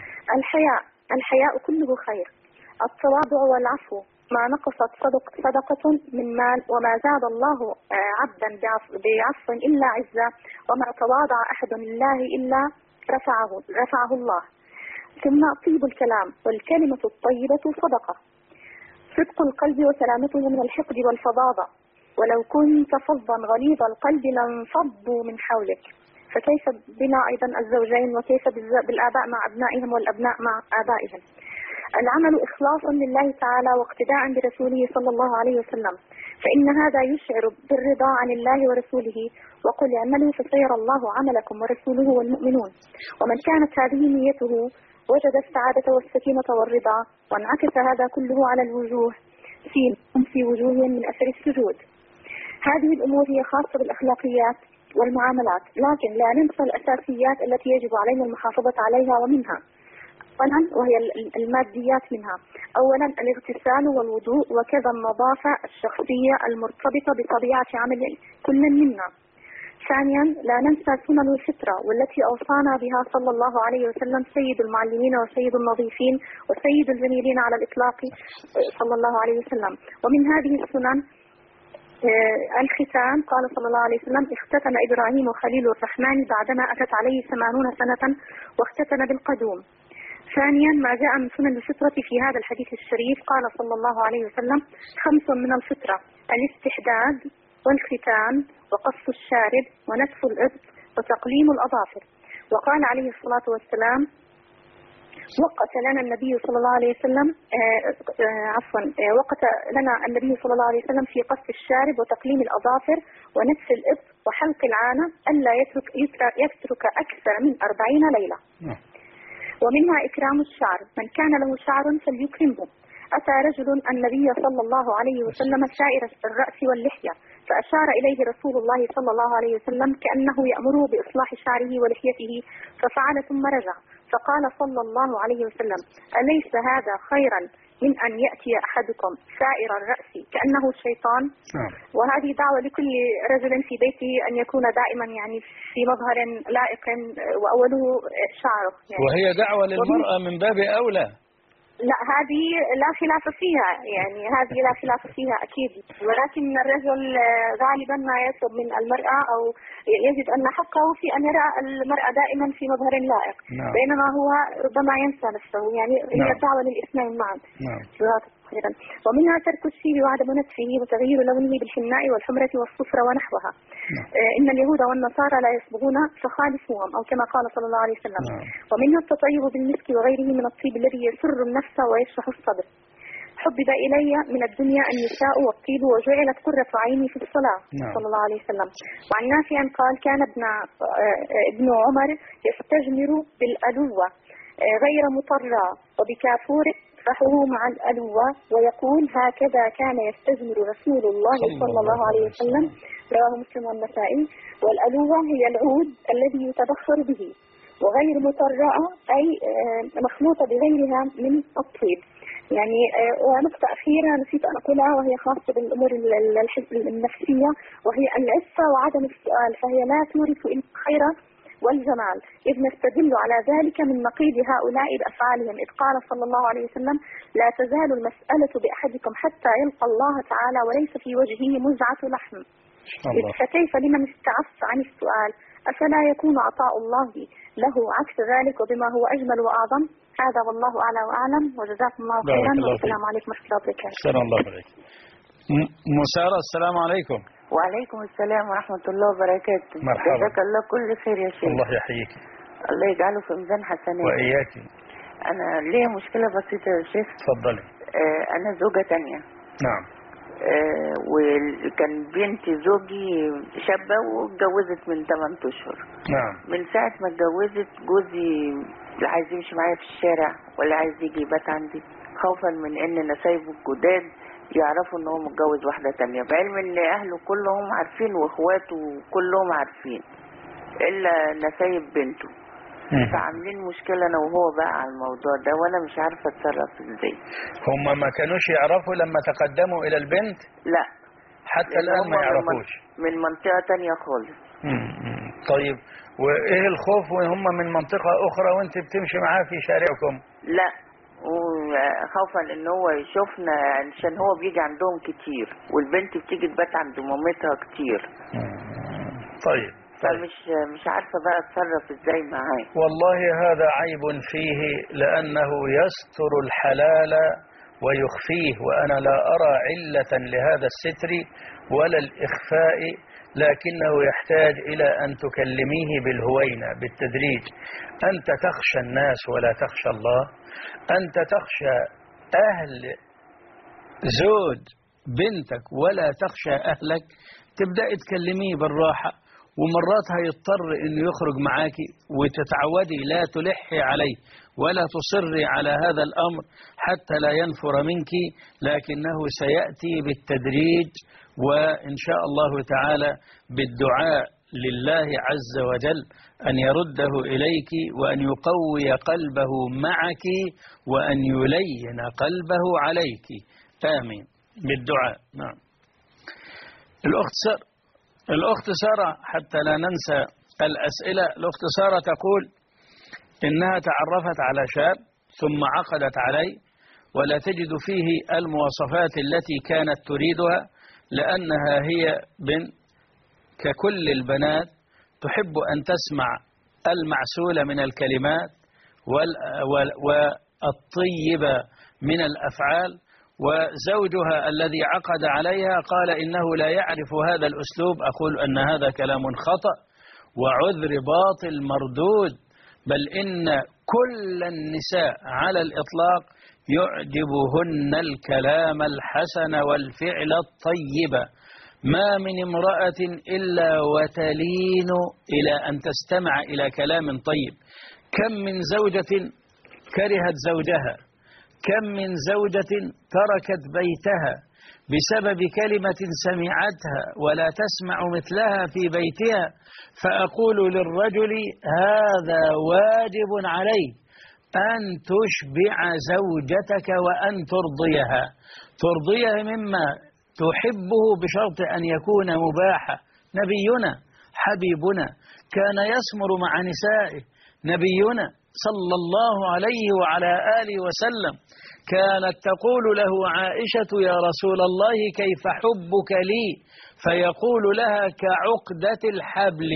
الحياء كله خير. التواضع والعفو، ما نقصت صدقة من مال، وما زاد الله عبدا بعفو إلا عزة، وما تواضع أحد لله إلا رفعه الله. ثم طيب الكلام، والكلمة الطيبة صدقة. صدق القلب وسلامته من الحقد والفظاظة، ولو كنت فظا غليظ القلب لانفضوا من حولك. فكيف بنا أيضا الزوجين، وكيف بالآباء مع أبنائهم والأبناء مع آبائهم. العمل إخلاصا لله تعالى واقتداء برسوله صلى الله عليه وسلم، فإن هذا يشعر بالرضا عن الله ورسوله، وقل اعملوا فسيرى الله عملكم ورسوله والمؤمنون. ومن كانت هذه نيته وجد السعادة والسكينة والرضا، وانعكس هذا كله على الوجوه في وجوههم من أثر السجود. هذه الأمور هي خاصة بالأخلاقيات والمعاملات، لكن لا ننسى الأساسيات التي يجب علينا المحافظة عليها، ومنها أولا وهي الماديات منها. أولا الاغتسال والوضوء، وكذا النظافة الشخصية المرتبطة بطبيعة عمل كل منا. ثانيا لا ننسى سنن الفطرة، والتي أوصانا بها صلى الله عليه وسلم سيد المعلمين وسيد النظيفين وسيد الجميلين على الإطلاق صلى الله عليه وسلم. ومن هذه السنن الختان، قال صلى الله عليه وسلم: اختتن إبراهيم خليل الرحمن بعدما أتت عليه 80 سنة واختتن بالقدوم. ثانيا ما جاء من سنن الفطرة في هذا الحديث الشريف، قال صلى الله عليه وسلم: 5 من الفطرة: الاستحداد والختان وقص الشارب ونتف الإبط وتقليم الأظافر. وقال عليه الصلاة والسلام: وقت لنا النبي صلى الله عليه وسلم وقت لنا النبي صلى الله عليه وسلم في قص الشارب وتقليم الأظافر ونتف الإبط وحلق العانة ألا يترك أكثر من 40 ليلة. ومنها إكرام الشعر، من كان له شعر فليكرمه. أتى رجل النبي صلى الله عليه وسلم سائر الرأس واللحية، فأشار إليه رسول الله صلى الله عليه وسلم كأنه يأمره بإصلاح شعره ولحيته، ففعل ثم رجع، فقال صلى الله عليه وسلم: أليس هذا خيرا من أن يأتي أحدكم سائر الرأس كأنه الشيطان؟ وهذه دعوة لكل رجل في بيته أن يكون دائما يعني في مظهر لائق وأوله شعره يعني. وهي دعوة للمرأة من باب أولى. لا، هذه لا خلاف فيها، يعني هذه لا خلاف فيها أكيد، ولكن الرجل غالبا ما يطلب من المرأة أو يجد أن حقه في أن يرى المرأة دائما في مظهر لائق. بينما هو ربما ينسى نفسه، يعني هي دعوة للاثنين معا. خيرا. ومنها ترك الشيب وعدم نتفه وتغيير لونه بالحناء والحمرة والصفر ونحوها. إن اليهود والنصارى لا يصبغون فخالفوهم أو كما قال صلى الله عليه وسلم. ومنها التطيب بالمسك وغيره من الطيب الذي يسر النفس ويشرح الصدر. حبب إلي من الدنيا النساء والطيب وجعلت قرة عيني في الصلاة صلى الله عليه وسلم. وعن نافع قال كان ابن عمر يستجمر بالألوة غير مطرة وبكافور فحه مع الألوة ويقول هكذا كان يستجمر رسول الله صلى الله عليه وسلم. رواه مسلم والنسائي. والألوة هي العود الذي يتبخر به، وغير مطرة أي مخلوطة بغيرها من الطيب. يعني ونقطة أخيرة نسيت أن أقولها وهي خاصة بالأمور النفسية، وهي العفة وعدم السؤال، فهي لا تورث إلا الخير والجمال، إذ نستدل على ذلك من نقيض هؤلاء بأفعالهم، إذ قال صلى الله عليه وسلم لا تزال المسألة بأحدكم حتى يلقى الله تعالى وليس في وجهه مزعة لحم. فكيف لمن استعف عن السؤال؟ أفلا يكون عطاء الله له عكس ذلك وبما هو أجمل وأعظم؟ هذا والله أعلى وأعلم، وجزاكم الله خيرا، والسلام عليكم ورحمة الله وبركاته. السلام الله عليكم. مسارة السلام عليكم. وعليكم السلام ورحمة الله وبركاته. مرحبا. جزاك الله كل خير يا شيخ. الله يحييك. الله يجعله في ميزان حسناتك. وإياك. أنا ليا مشكلة بسيطة يا شيخ. تفضلي. أنا زوجة تانية. نعم. وكان بنتي زوجي شابة واتجوزت من 8 أشهر. نعم. من ساعة ما اتجوزت جوزي لا عايز يمشي معايا في الشارع ولا عايز يجي يبات عندي، خوفا من ان نسايبه الجداد يعرفوا ان هو متجوز واحدة تانية، بعلم ان اهله كلهم عارفين واخواته كلهم عارفين الا نسايب بنته. فعاملين مشكلة انا وهو بقى على الموضوع ده، وانا مش عارفة اتصرف ازاي. هم ما كانوش يعرفوا لما تقدموا الى البنت؟ لا حتى الان ما يعرفوش. من منطقة تانية خالص. طيب وايه الخوف وهم من منطقة اخرى وانت بتمشي معاه في شارعكم؟ لا، خوفا ان هو يشوفنا عشان هو بيجي عندهم كتير والبنت بتيجي تبات عند مامتها كتير. طيب مش عارفة بقى اتصرف ازاي معاه. والله هذا عيب فيه، لانه يستر الحلال ويخفيه، وانا لا ارى علة لهذا الستر ولا الاخفاء، لكنه يحتاج إلى أن تكلميه بالهوينة بالتدريج. أنت تخشى الناس ولا تخشى الله، أنت تخشى أهل زوج بنتك ولا تخشى أهلك، تبدأ تكلميه بالراحة، ومرات هيضطر أنه يخرج معاك وتتعودي لا تلحي عليه ولا تصري على هذا الأمر حتى لا ينفر منك، لكنه سيأتي بالتدريج، وإن شاء الله تعالى بالدعاء لله عز وجل أن يرده إليك وأن يقوي قلبه معك وأن يلين قلبه عليك. آمين بالدعاء. نعم. الأخت سارة، حتى لا ننسى الأسئلة، الأخت سارة تقول إنها تعرفت على شاب ثم عقدت عليه ولا تجد فيه المواصفات التي كانت تريدها، لأنها هي بنت ككل البنات تحب أن تسمع المعسولة من الكلمات والطيبة من الأفعال، وزوجها الذي عقد عليها قال إنه لا يعرف هذا الأسلوب. أقول أن هذا كلام خطأ وعذر باطل مردود، بل إن كل النساء على الإطلاق يعجبهن الكلام الحسن والفعل الطيب، ما من امرأة إلا وتلين إلى أن تستمع إلى كلام طيب. كم من زوجة كرهت زوجها، كم من زوجة تركت بيتها بسبب كلمة سمعتها ولا تسمع مثلها في بيتها. فأقول للرجل هذا واجب عليه أن تشبع زوجتك وأن ترضيها مما تحبه بشرط أن يكون مباحا. نبينا حبيبنا كان يسمر مع نسائه، نبينا صلى الله عليه وعلى آله وسلم كانت تقول له عائشة يا رسول الله كيف حبك لي؟ فيقول لها كعقدة الحبل.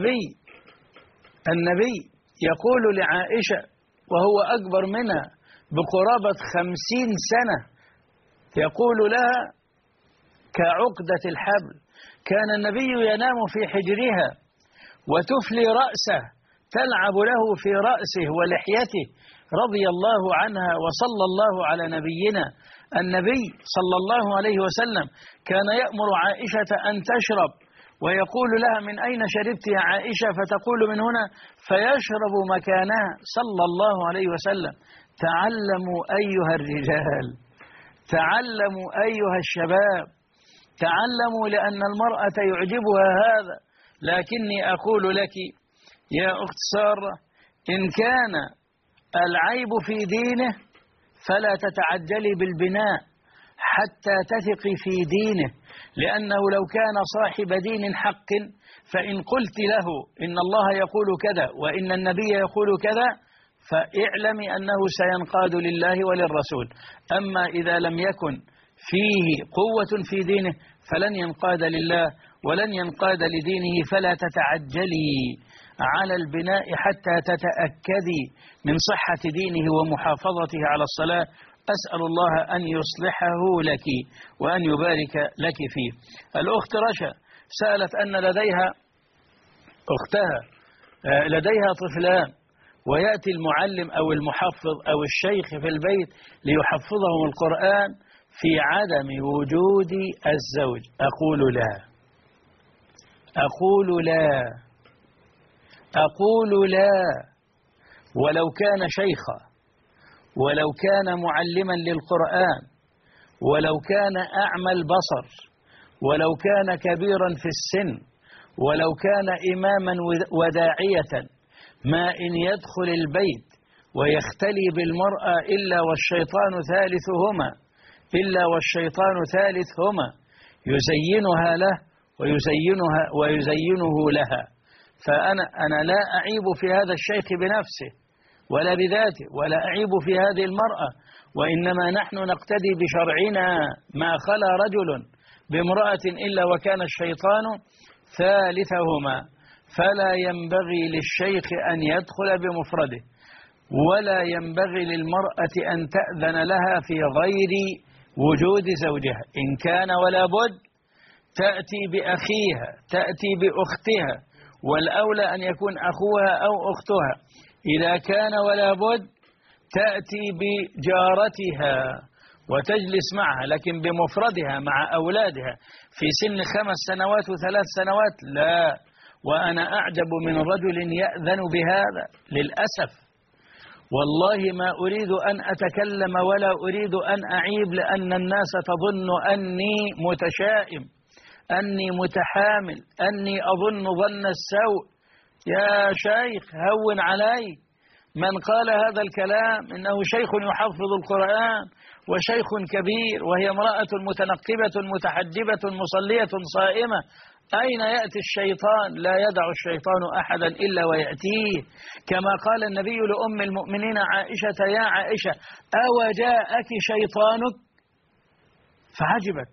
النبي يقول لعائشة وهو أكبر منها بقرابة 50 سنة يقول لها كعقدة الحبل. كان النبي ينام في حجرها وتفلي رأسه تلعب له في رأسه ولحيته رضي الله عنها. وصلى الله على نبينا النبي صلى الله عليه وسلم كان يأمر عائشة أن تشرب ويقول لها من أين شربت يا عائشة؟ فتقول من هنا، فيشرب مكانها صلى الله عليه وسلم. تعلموا أيها الرجال، تعلموا أيها الشباب، تعلموا لأن المرأة يعجبها هذا. لكني أقول لك يا أخت سارة، إن كان العيب في دينه فلا تتعجلي بالبناء حتى تثقي في دينه، لأنه لو كان صاحب دين حق فإن قلت له إن الله يقول كذا وإن النبي يقول كذا فاعلمي أنه سينقاد لله وللرسول. أما إذا لم يكن فيه قوة في دينه فلن ينقاد لله ولن ينقاد لدينه. فلا تتعجلي على البناء حتى تتأكدي من صحة دينه ومحافظته على الصلاة. أسأل الله أن يصلحه لك وأن يبارك لك فيه. الأخت رشا سألت أن لديها أختها لديها طفلان ويأتي المعلم أو المحفظ أو الشيخ في البيت ليحفظهم القرآن في عدم وجود الزوج. أقول لا، أقول لا، أقول لا. ولو كان شيخا، ولو كان معلما للقرآن، ولو كان أعمى البصر، ولو كان كبيرا في السن، ولو كان إماما وداعية، ما إن يدخل البيت ويختلي بالمرأة إلا والشيطان ثالثهما، إلا والشيطان ثالثهما، يزينها له ويزينه لها. فأنا لا أعيب في هذا الشيخ بنفسه ولا بذاته، ولا أعيب في هذه المرأة، وإنما نحن نقتدي بشرعنا ما خلا رجل بامرأة إلا وكان الشيطان ثالثهما. فلا ينبغي للشيخ أن يدخل بمفرده، ولا ينبغي للمرأة أن تأذن لها في غير وجود زوجها. إن كان ولا بد تأتي بأخيها، تأتي بأختها، والأولى أن يكون أخوها أو أختها. إذا كان ولا بد تأتي بجارتها وتجلس معها، لكن بمفردها مع أولادها في سن 5 سنوات و3 سنوات لا. وأنا أعجب من رجل يأذن بهذا للأسف. والله ما أريد أن أتكلم ولا أريد أن أعيب، لأن الناس تظن أني متشائم، أني متحامل، أني أظن ظن السوء. يا شيخ هون علي. من قال هذا الكلام إنه شيخ يحفظ القرآن وشيخ كبير، وهي امرأة متنقبة متحجبة مصلية صائمة. أين يأتي الشيطان؟ لا يدع الشيطان أحدا إلا ويأتيه، كما قال النبي لأم المؤمنين عائشة: يا عائشة أو جاءك شيطانك؟ فعجبت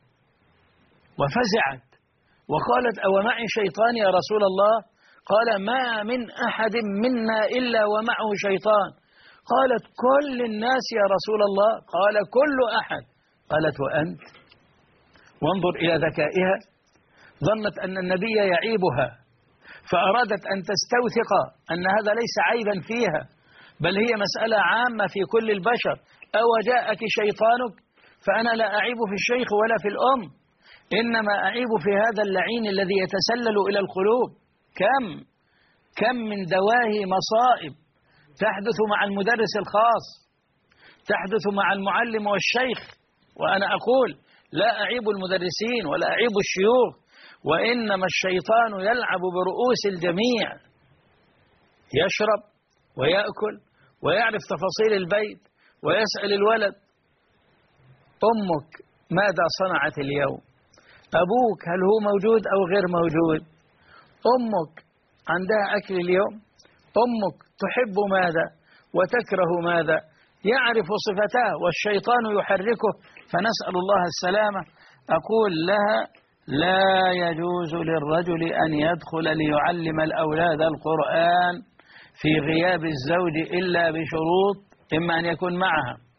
وفزعت وقالت: أو معي شيطان يا رسول الله؟ قال: ما من أحد منا إلا ومعه شيطان. قالت: كل الناس يا رسول الله؟ قال: كل أحد. قالت: وأنت؟ وانظر إلى ذكائها، ظنت أن النبي يعيبها فأرادت أن تستوثق أن هذا ليس عيبا فيها، بل هي مسألة عامة في كل البشر. أو جاءك شيطانك؟ فأنا لا أعيب في الشيخ ولا في الأم، إنما أعيب في هذا اللعين الذي يتسلل إلى القلوب. كم من دواهي مصائب تحدث مع المدرس الخاص، تحدث مع المعلم والشيخ. وأنا أقول لا أعيب المدرسين ولا أعيب الشيوخ، وإنما الشيطان يلعب برؤوس الجميع، يشرب ويأكل ويعرف تفاصيل البيت ويسأل الولد: أمك ماذا صنعت اليوم؟ أبوك هل هو موجود أو غير موجود؟ أمك عندها أكل اليوم؟ أمك تحب ماذا وتكره ماذا؟ يعرف صفتها والشيطان يحركه، فنسأل الله السلامة. أقول لها: لا يجوز للرجل أن يدخل ليعلم الأولاد القرآن في غياب الزوج إلا بشروط: إما أن يكون معها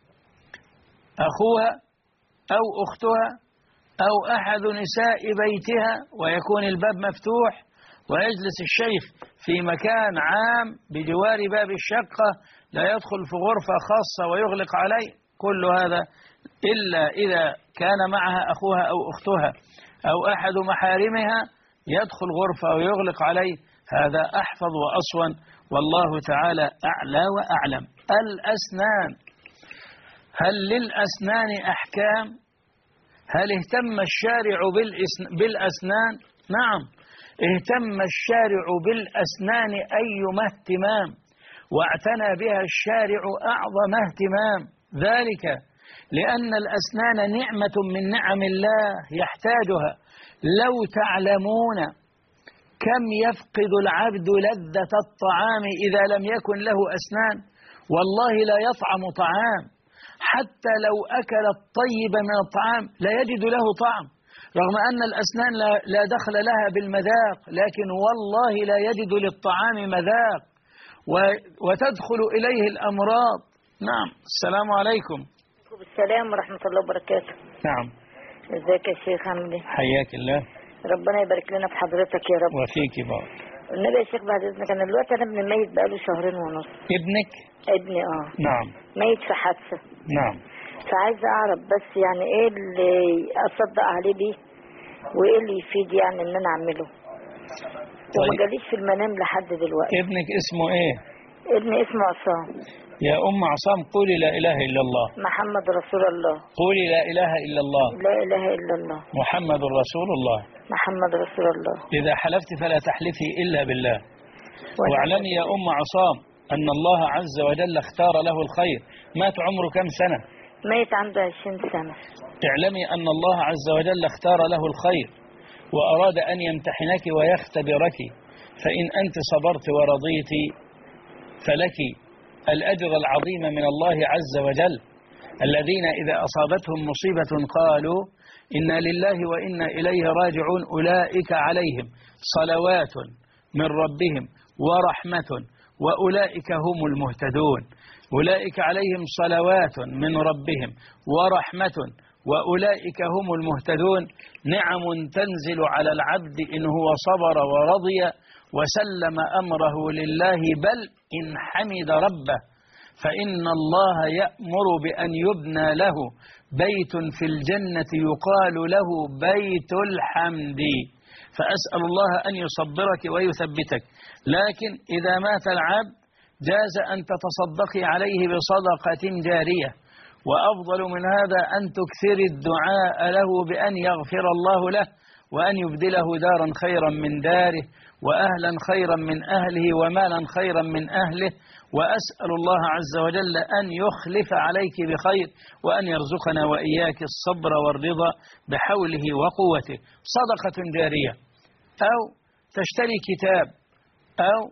أخوها أو أختها أو أحد نساء بيتها، ويكون الباب مفتوح ويجلس الشيخ في مكان عام بجوار باب الشقة، لا يدخل في غرفة خاصة ويغلق عليه، كل هذا إلا إذا كان معها أخوها أو أختها أو أحد محارمها يدخل غرفة ويغلق عليه، هذا أحفظ وأصون، والله تعالى أعلى وأعلم. الأسنان، هل للأسنان أحكام؟ هل اهتم الشارع بالأسنان؟ نعم، اهتم الشارع بالأسنان أيما اهتمام، واعتنى بها الشارع أعظم اهتمام، ذلك لأن الأسنان نعمة من نعم الله يحتاجها. لو تعلمون كم يفقد العبد لذة الطعام إذا لم يكن له أسنان، والله لا يطعم طعام، حتى لو أكل الطيب من الطعام لا يجد له طعم، رغم أن الأسنان لا دخل لها بالمذاق، لكن والله لا يجد للطعام مذاق وتدخل إليه الأمراض. نعم. السلام عليكم. السلام ورحمة الله وبركاته. نعم. ازيك يا شيخ، عامل ايه؟ حياك الله. ربنا يبارك لنا في حضرتك يا رب. وفيك بارك. النبي يا شيخ بعد اذنك، انا دلوقتي انا ابني ميت بقاله 2.5 شهر. ابنك؟ ابني نعم. ميت في حادثة. نعم. فعايزة اعرف بس يعني ايه اللي اصدق عليه بيه، وايه اللي يفيد يعني ان انا اعمله. طيب. وما جاليش في المنام لحد دلوقتي. ابنك اسمه ايه؟ ابني اسمه عصام. يا أم عصام قولي لا إله إلا الله. محمد رسول الله. قولي لا إله إلا الله. لا إله إلا الله. محمد رسول الله. محمد رسول الله. إذا حلفت فلا تحلفي إلا بالله. واعلمي يا أم عصام أن الله عز وجل اختار له الخير. مات عمره كم سنة؟ ميت عنده 20 سنة. اعلمي أن الله عز وجل اختار له الخير وأراد أن يمتحنك ويختبرك، فإن أنت صبرت ورضيت فلك الأجر العظيم من الله عز وجل. الذين إذا أصابتهم مصيبة قالوا إنا لله وإنا إليه راجعون أولئك عليهم صلوات من ربهم ورحمة وأولئك هم المهتدون. أولئك عليهم صلوات من ربهم ورحمة وأولئك هم المهتدون. نعم تنزل على العبد إن هو صبر ورضي وسلم أمره لله، بل إن حمد ربه، فإن الله يأمر بأن يبنى له بيت في الجنة يقال له بيت الحمد. فأسأل الله أن يصبرك ويثبتك. لكن إذا مات العبد جاز أن تتصدقي عليه بصدقة جارية، وأفضل من هذا أن تكثري الدعاء له بأن يغفر الله له وأن يبدله دارا خيرا من داره وأهلا خيرا من أهله ومالا خيرا من أهله. وأسأل الله عز وجل أن يخلف عليك بخير وأن يرزقنا وإياك الصبر والرضا بحوله وقوته. صدقة جارية، أو تشتري كتاب، أو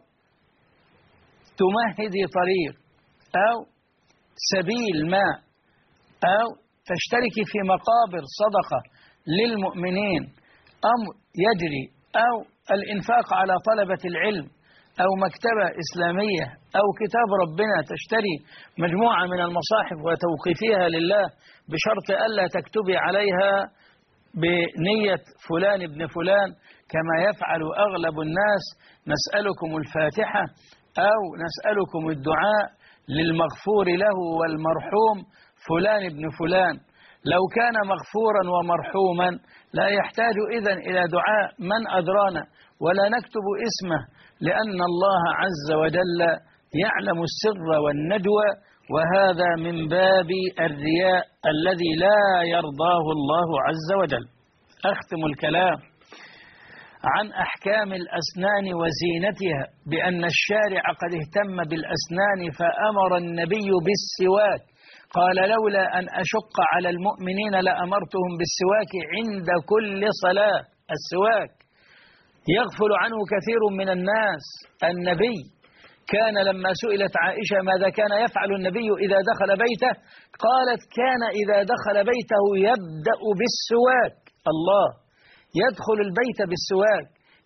تمهدي طريق، أو سبيل ماء، أو تشتركي في مقابر صدقة للمؤمنين، أمر يجري، أو الإنفاق على طلبة العلم، أو مكتبة إسلامية، أو كتاب ربنا، تشتري مجموعة من المصاحف وتوقفيها لله بشرط ألا تكتبي عليها بنية فلان ابن فلان كما يفعل أغلب الناس. نسألكم الفاتحة أو نسألكم الدعاء للمغفور له والمرحوم فلان ابن فلان. لو كان مغفورا ومرحوما لا يحتاج إذن إلى دعاء من أدرانا، ولا نكتب اسمه، لأن الله عز وجل يعلم السر والنجوى، وهذا من باب الرياء الذي لا يرضاه الله عز وجل. أختم الكلام عن أحكام الأسنان وزينتها بأن الشارع قد اهتم بالأسنان فأمر النبي بالسواك، قال لولا أن أشق على المؤمنين لأمرتهم بالسواك عند كل صلاة. السواك يغفل عنه كثير من الناس. النبي كان لما سئلت عائشة ماذا كان يفعل النبي إذا دخل بيته، قالت كان إذا دخل بيته يبدأ بالسواك. الله يدخل البيت بالسواك،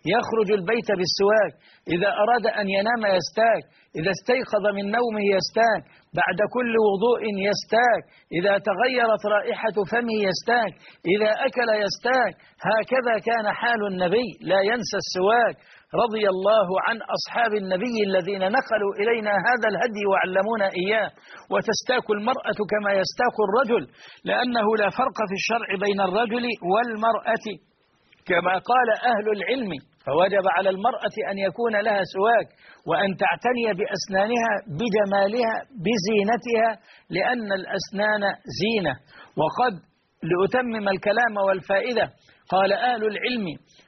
يخرج البيت بالسواك، إذا أراد أن ينام يستاك، إذا استيقظ من نومه يستاك، بعد كل وضوء يستاك، إذا تغيرت رائحة فمه يستاك، إذا أكل يستاك. هكذا كان حال النبي لا ينسى السواك رضي الله عن أصحاب النبي الذين نقلوا إلينا هذا الهدي وعلمونا إياه. وتستاك المرأة كما يستاك الرجل، لأنه لا فرق في الشرع بين الرجل والمرأة كما قال أهل العلم. فوجب على المرأة أن يكون لها سواك، وأن تعتني بأسنانها بجمالها بزينتها، لأن الأسنان زينة. وقد لأتمم الكلام والفائدة قال أهل العلم: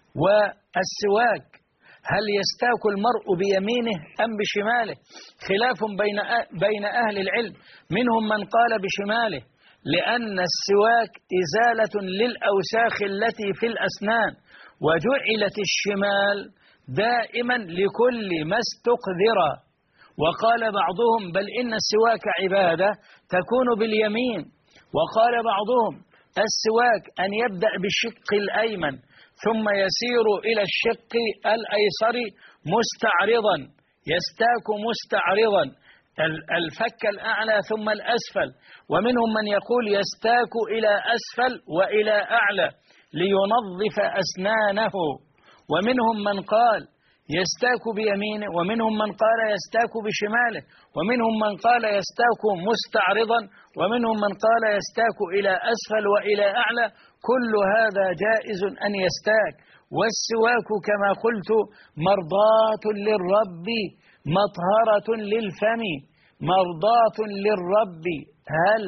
والسواك هل يستاك المرء بيمينه أم بشماله؟ خلاف بين أهل العلم، منهم من قال بشماله، لأن السواك إزالة للأوساخ التي في الأسنان، وجعلت الشمال دائما لكل ما استقذر. وقال بعضهم: بل إن السواك عبادة تكون باليمين. وقال بعضهم: السواك أن يبدأ بالشق الأيمن ثم يسير إلى الشق الأيسر مستعرضا، يستاك مستعرضا الفك الأعلى ثم الأسفل. ومنهم من يقول يستاك إلى أسفل وإلى أعلى لينظف أسنانه. ومنهم من قال يستاك بيمينه، ومنهم من قال يستاك بشماله، ومنهم من قال يستاك مستعرضا، ومنهم من قال يستاك إلى أسفل وإلى أعلى. كل هذا جائز أن يستاك. والسواك كما قلت مرضاة للرب مطهرة للفم، مرضاة للرب. هل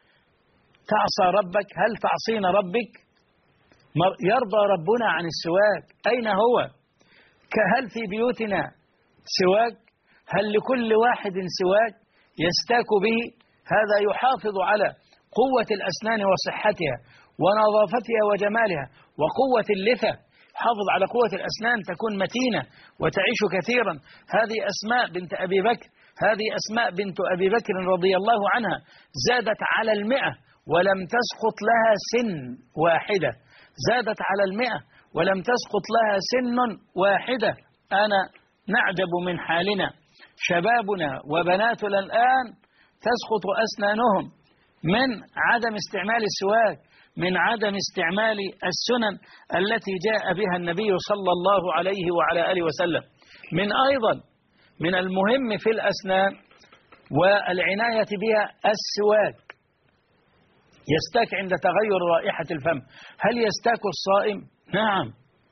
تعصى ربك؟ هل تعصين ربك؟ يرضى ربنا عن السواك. أين هو؟ هل في بيوتنا سواك؟ هل لكل واحد سواك يستاك به؟ هذا يحافظ على قوة الأسنان وصحتها ونظافتها وجمالها وقوة اللثة. حافظ على قوة الأسنان تكون متينة وتعيش كثيرا. هذه أسماء بنت أبي بكر، هذه أسماء بنت أبي بكر رضي الله عنها، زادت على 100 ولم تسقط لها سن واحدة. زادت على 100 ولم تسقط لها سن واحدة. أنا نعجب من حالنا، شبابنا وبناتنا الآن تسقط أسنانهم من عدم استعمال السواك، من عدم استعمال السنن التي جاء بها النبي صلى الله عليه وعلى آله وسلم. من المهم في الأسنان والعناية بها السواك. يستاك عند تغير رائحة الفم. هل يستاك الصائم؟ نعم.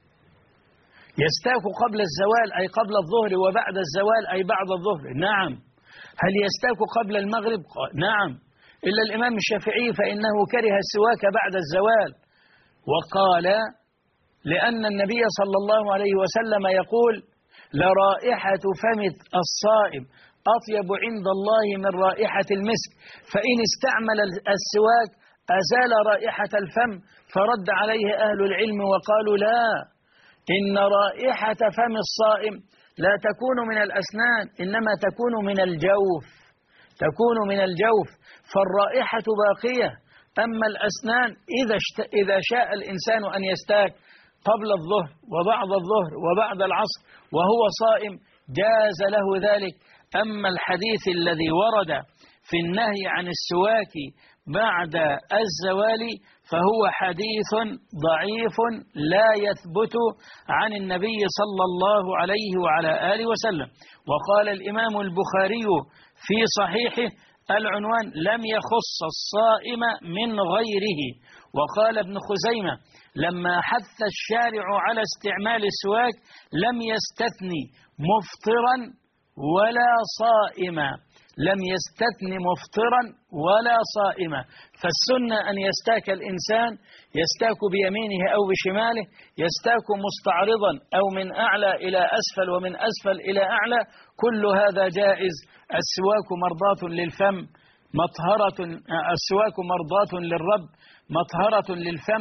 يستاك قبل الزوال أي قبل الظهر، وبعد الزوال أي بعد الظهر؟ نعم. هل يستاك قبل المغرب؟ نعم، إلا الإمام الشافعي فإنه كره السواك بعد الزوال، وقال لأن النبي صلى الله عليه وسلم يقول: لرائحة فم الصائم أطيب عند الله من رائحة المسك، فإن استعمل السواك أزال رائحة الفم. فرد عليه أهل العلم وقالوا: لا، إن رائحة فم الصائم لا تكون من الأسنان، إنما تكون من الجوف، تكون من الجوف، فالرائحة باقية. أما الأسنان إذا شاء الإنسان أن يستاك قبل الظهر وبعد الظهر وبعد العصر وهو صائم جاز له ذلك. أما الحديث الذي ورد في النهي عن السواك بعد الزوال فهو حديث ضعيف لا يثبت عن النبي صلى الله عليه وعلى آله وسلم. وقال الإمام البخاري في صحيحه: العنوان لم يخص الصائم من غيره. وقال ابن خزيمة: لما حث الشارع على استعمال السواك لم يستثني مفطرا ولا صائما، لم يستثن مفطرا ولا صائما. فالسنة أن يستاك الإنسان، يستاك بيمينه أو بشماله، يستاك مستعرضا أو من أعلى إلى أسفل ومن أسفل إلى أعلى، كل هذا جائز. السواك مرضاة للفم مطهرة، السواك مرضاة للرب مطهرة للفم.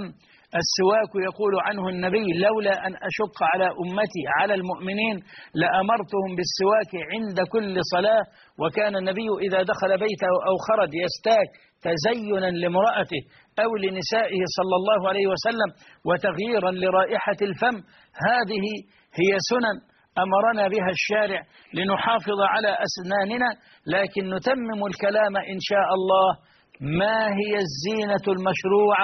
السواك يقول عنه النبي: لولا أن أشق على أمتي على المؤمنين لأمرتهم بالسواك عند كل صلاة. وكان النبي إذا دخل بيته أو خرج يستاك تزينا لامرأته أو لنسائه صلى الله عليه وسلم وتغييرا لرائحة الفم. هذه هي سنن أمرنا بها الشارع لنحافظ على أسناننا، لكن نتمم الكلام إن شاء الله. ما هي الزينة المشروعة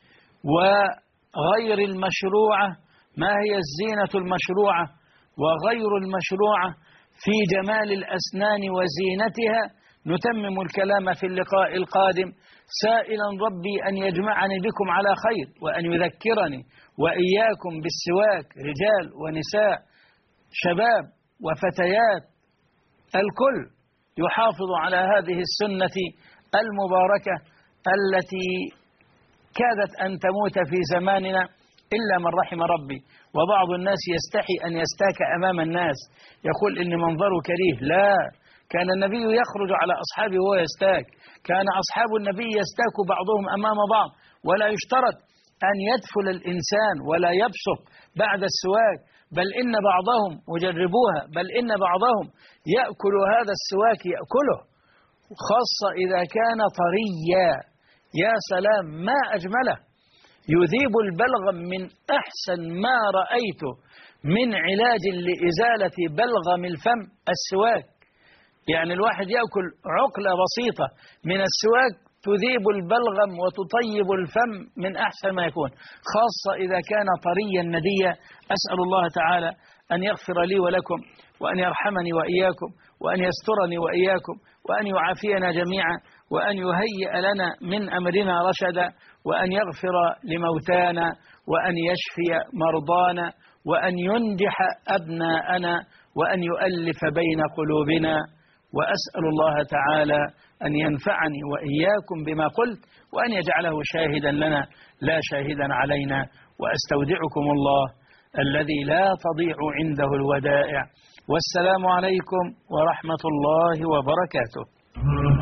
وغير المشروعة؟ ما هي الزينة المشروعة وغير المشروعة في جمال الأسنان وزينتها؟ نتمم الكلام في اللقاء القادم، سائلا ربي أن يجمعني بكم على خير، وأن يذكرني وإياكم بالسواك، رجال ونساء، شباب وفتيات، الكل يحافظ على هذه السنة المباركة التي كادت أن تموت في زماننا إلا من رحم ربي. وبعض الناس يستحي أن يستاك أمام الناس، يقول إن منظره كريه. لا، كان النبي يخرج على أصحابه وهو يستاك، كان أصحاب النبي يستاك بعضهم أمام بعض، ولا يشترط أن يدفل الإنسان ولا يبصق بعد السواك، بل إن بعضهم وجربوها، بل إن بعضهم يأكل هذا السواك يأكله، خاصة إذا كان طريا. يا سلام، ما أجمله، يذيب البلغم من أحسن ما رأيته من علاج لإزالة بلغم الفم السواك. يعني الواحد يأكل عقلة بسيطة من السواك تذيب البلغم وتطيب الفم من أحسن ما يكون، خاصة إذا كان طريا نديا. أسأل الله تعالى أن يغفر لي ولكم، وأن يرحمني وإياكم، وأن يسترني وإياكم، وأن يعافينا جميعا، وأن يهيئ لنا من أمرنا رشدا، وأن يغفر لموتانا، وأن يشفي مرضانا، وأن ينجح أبناءنا، وأن يؤلف بين قلوبنا. وأسأل الله تعالى أن ينفعني وإياكم بما قلت، وأن يجعله شاهدا لنا لا شاهدا علينا. وأستودعكم الله الذي لا تضيع عنده الودائع. والسلام عليكم ورحمة الله وبركاته.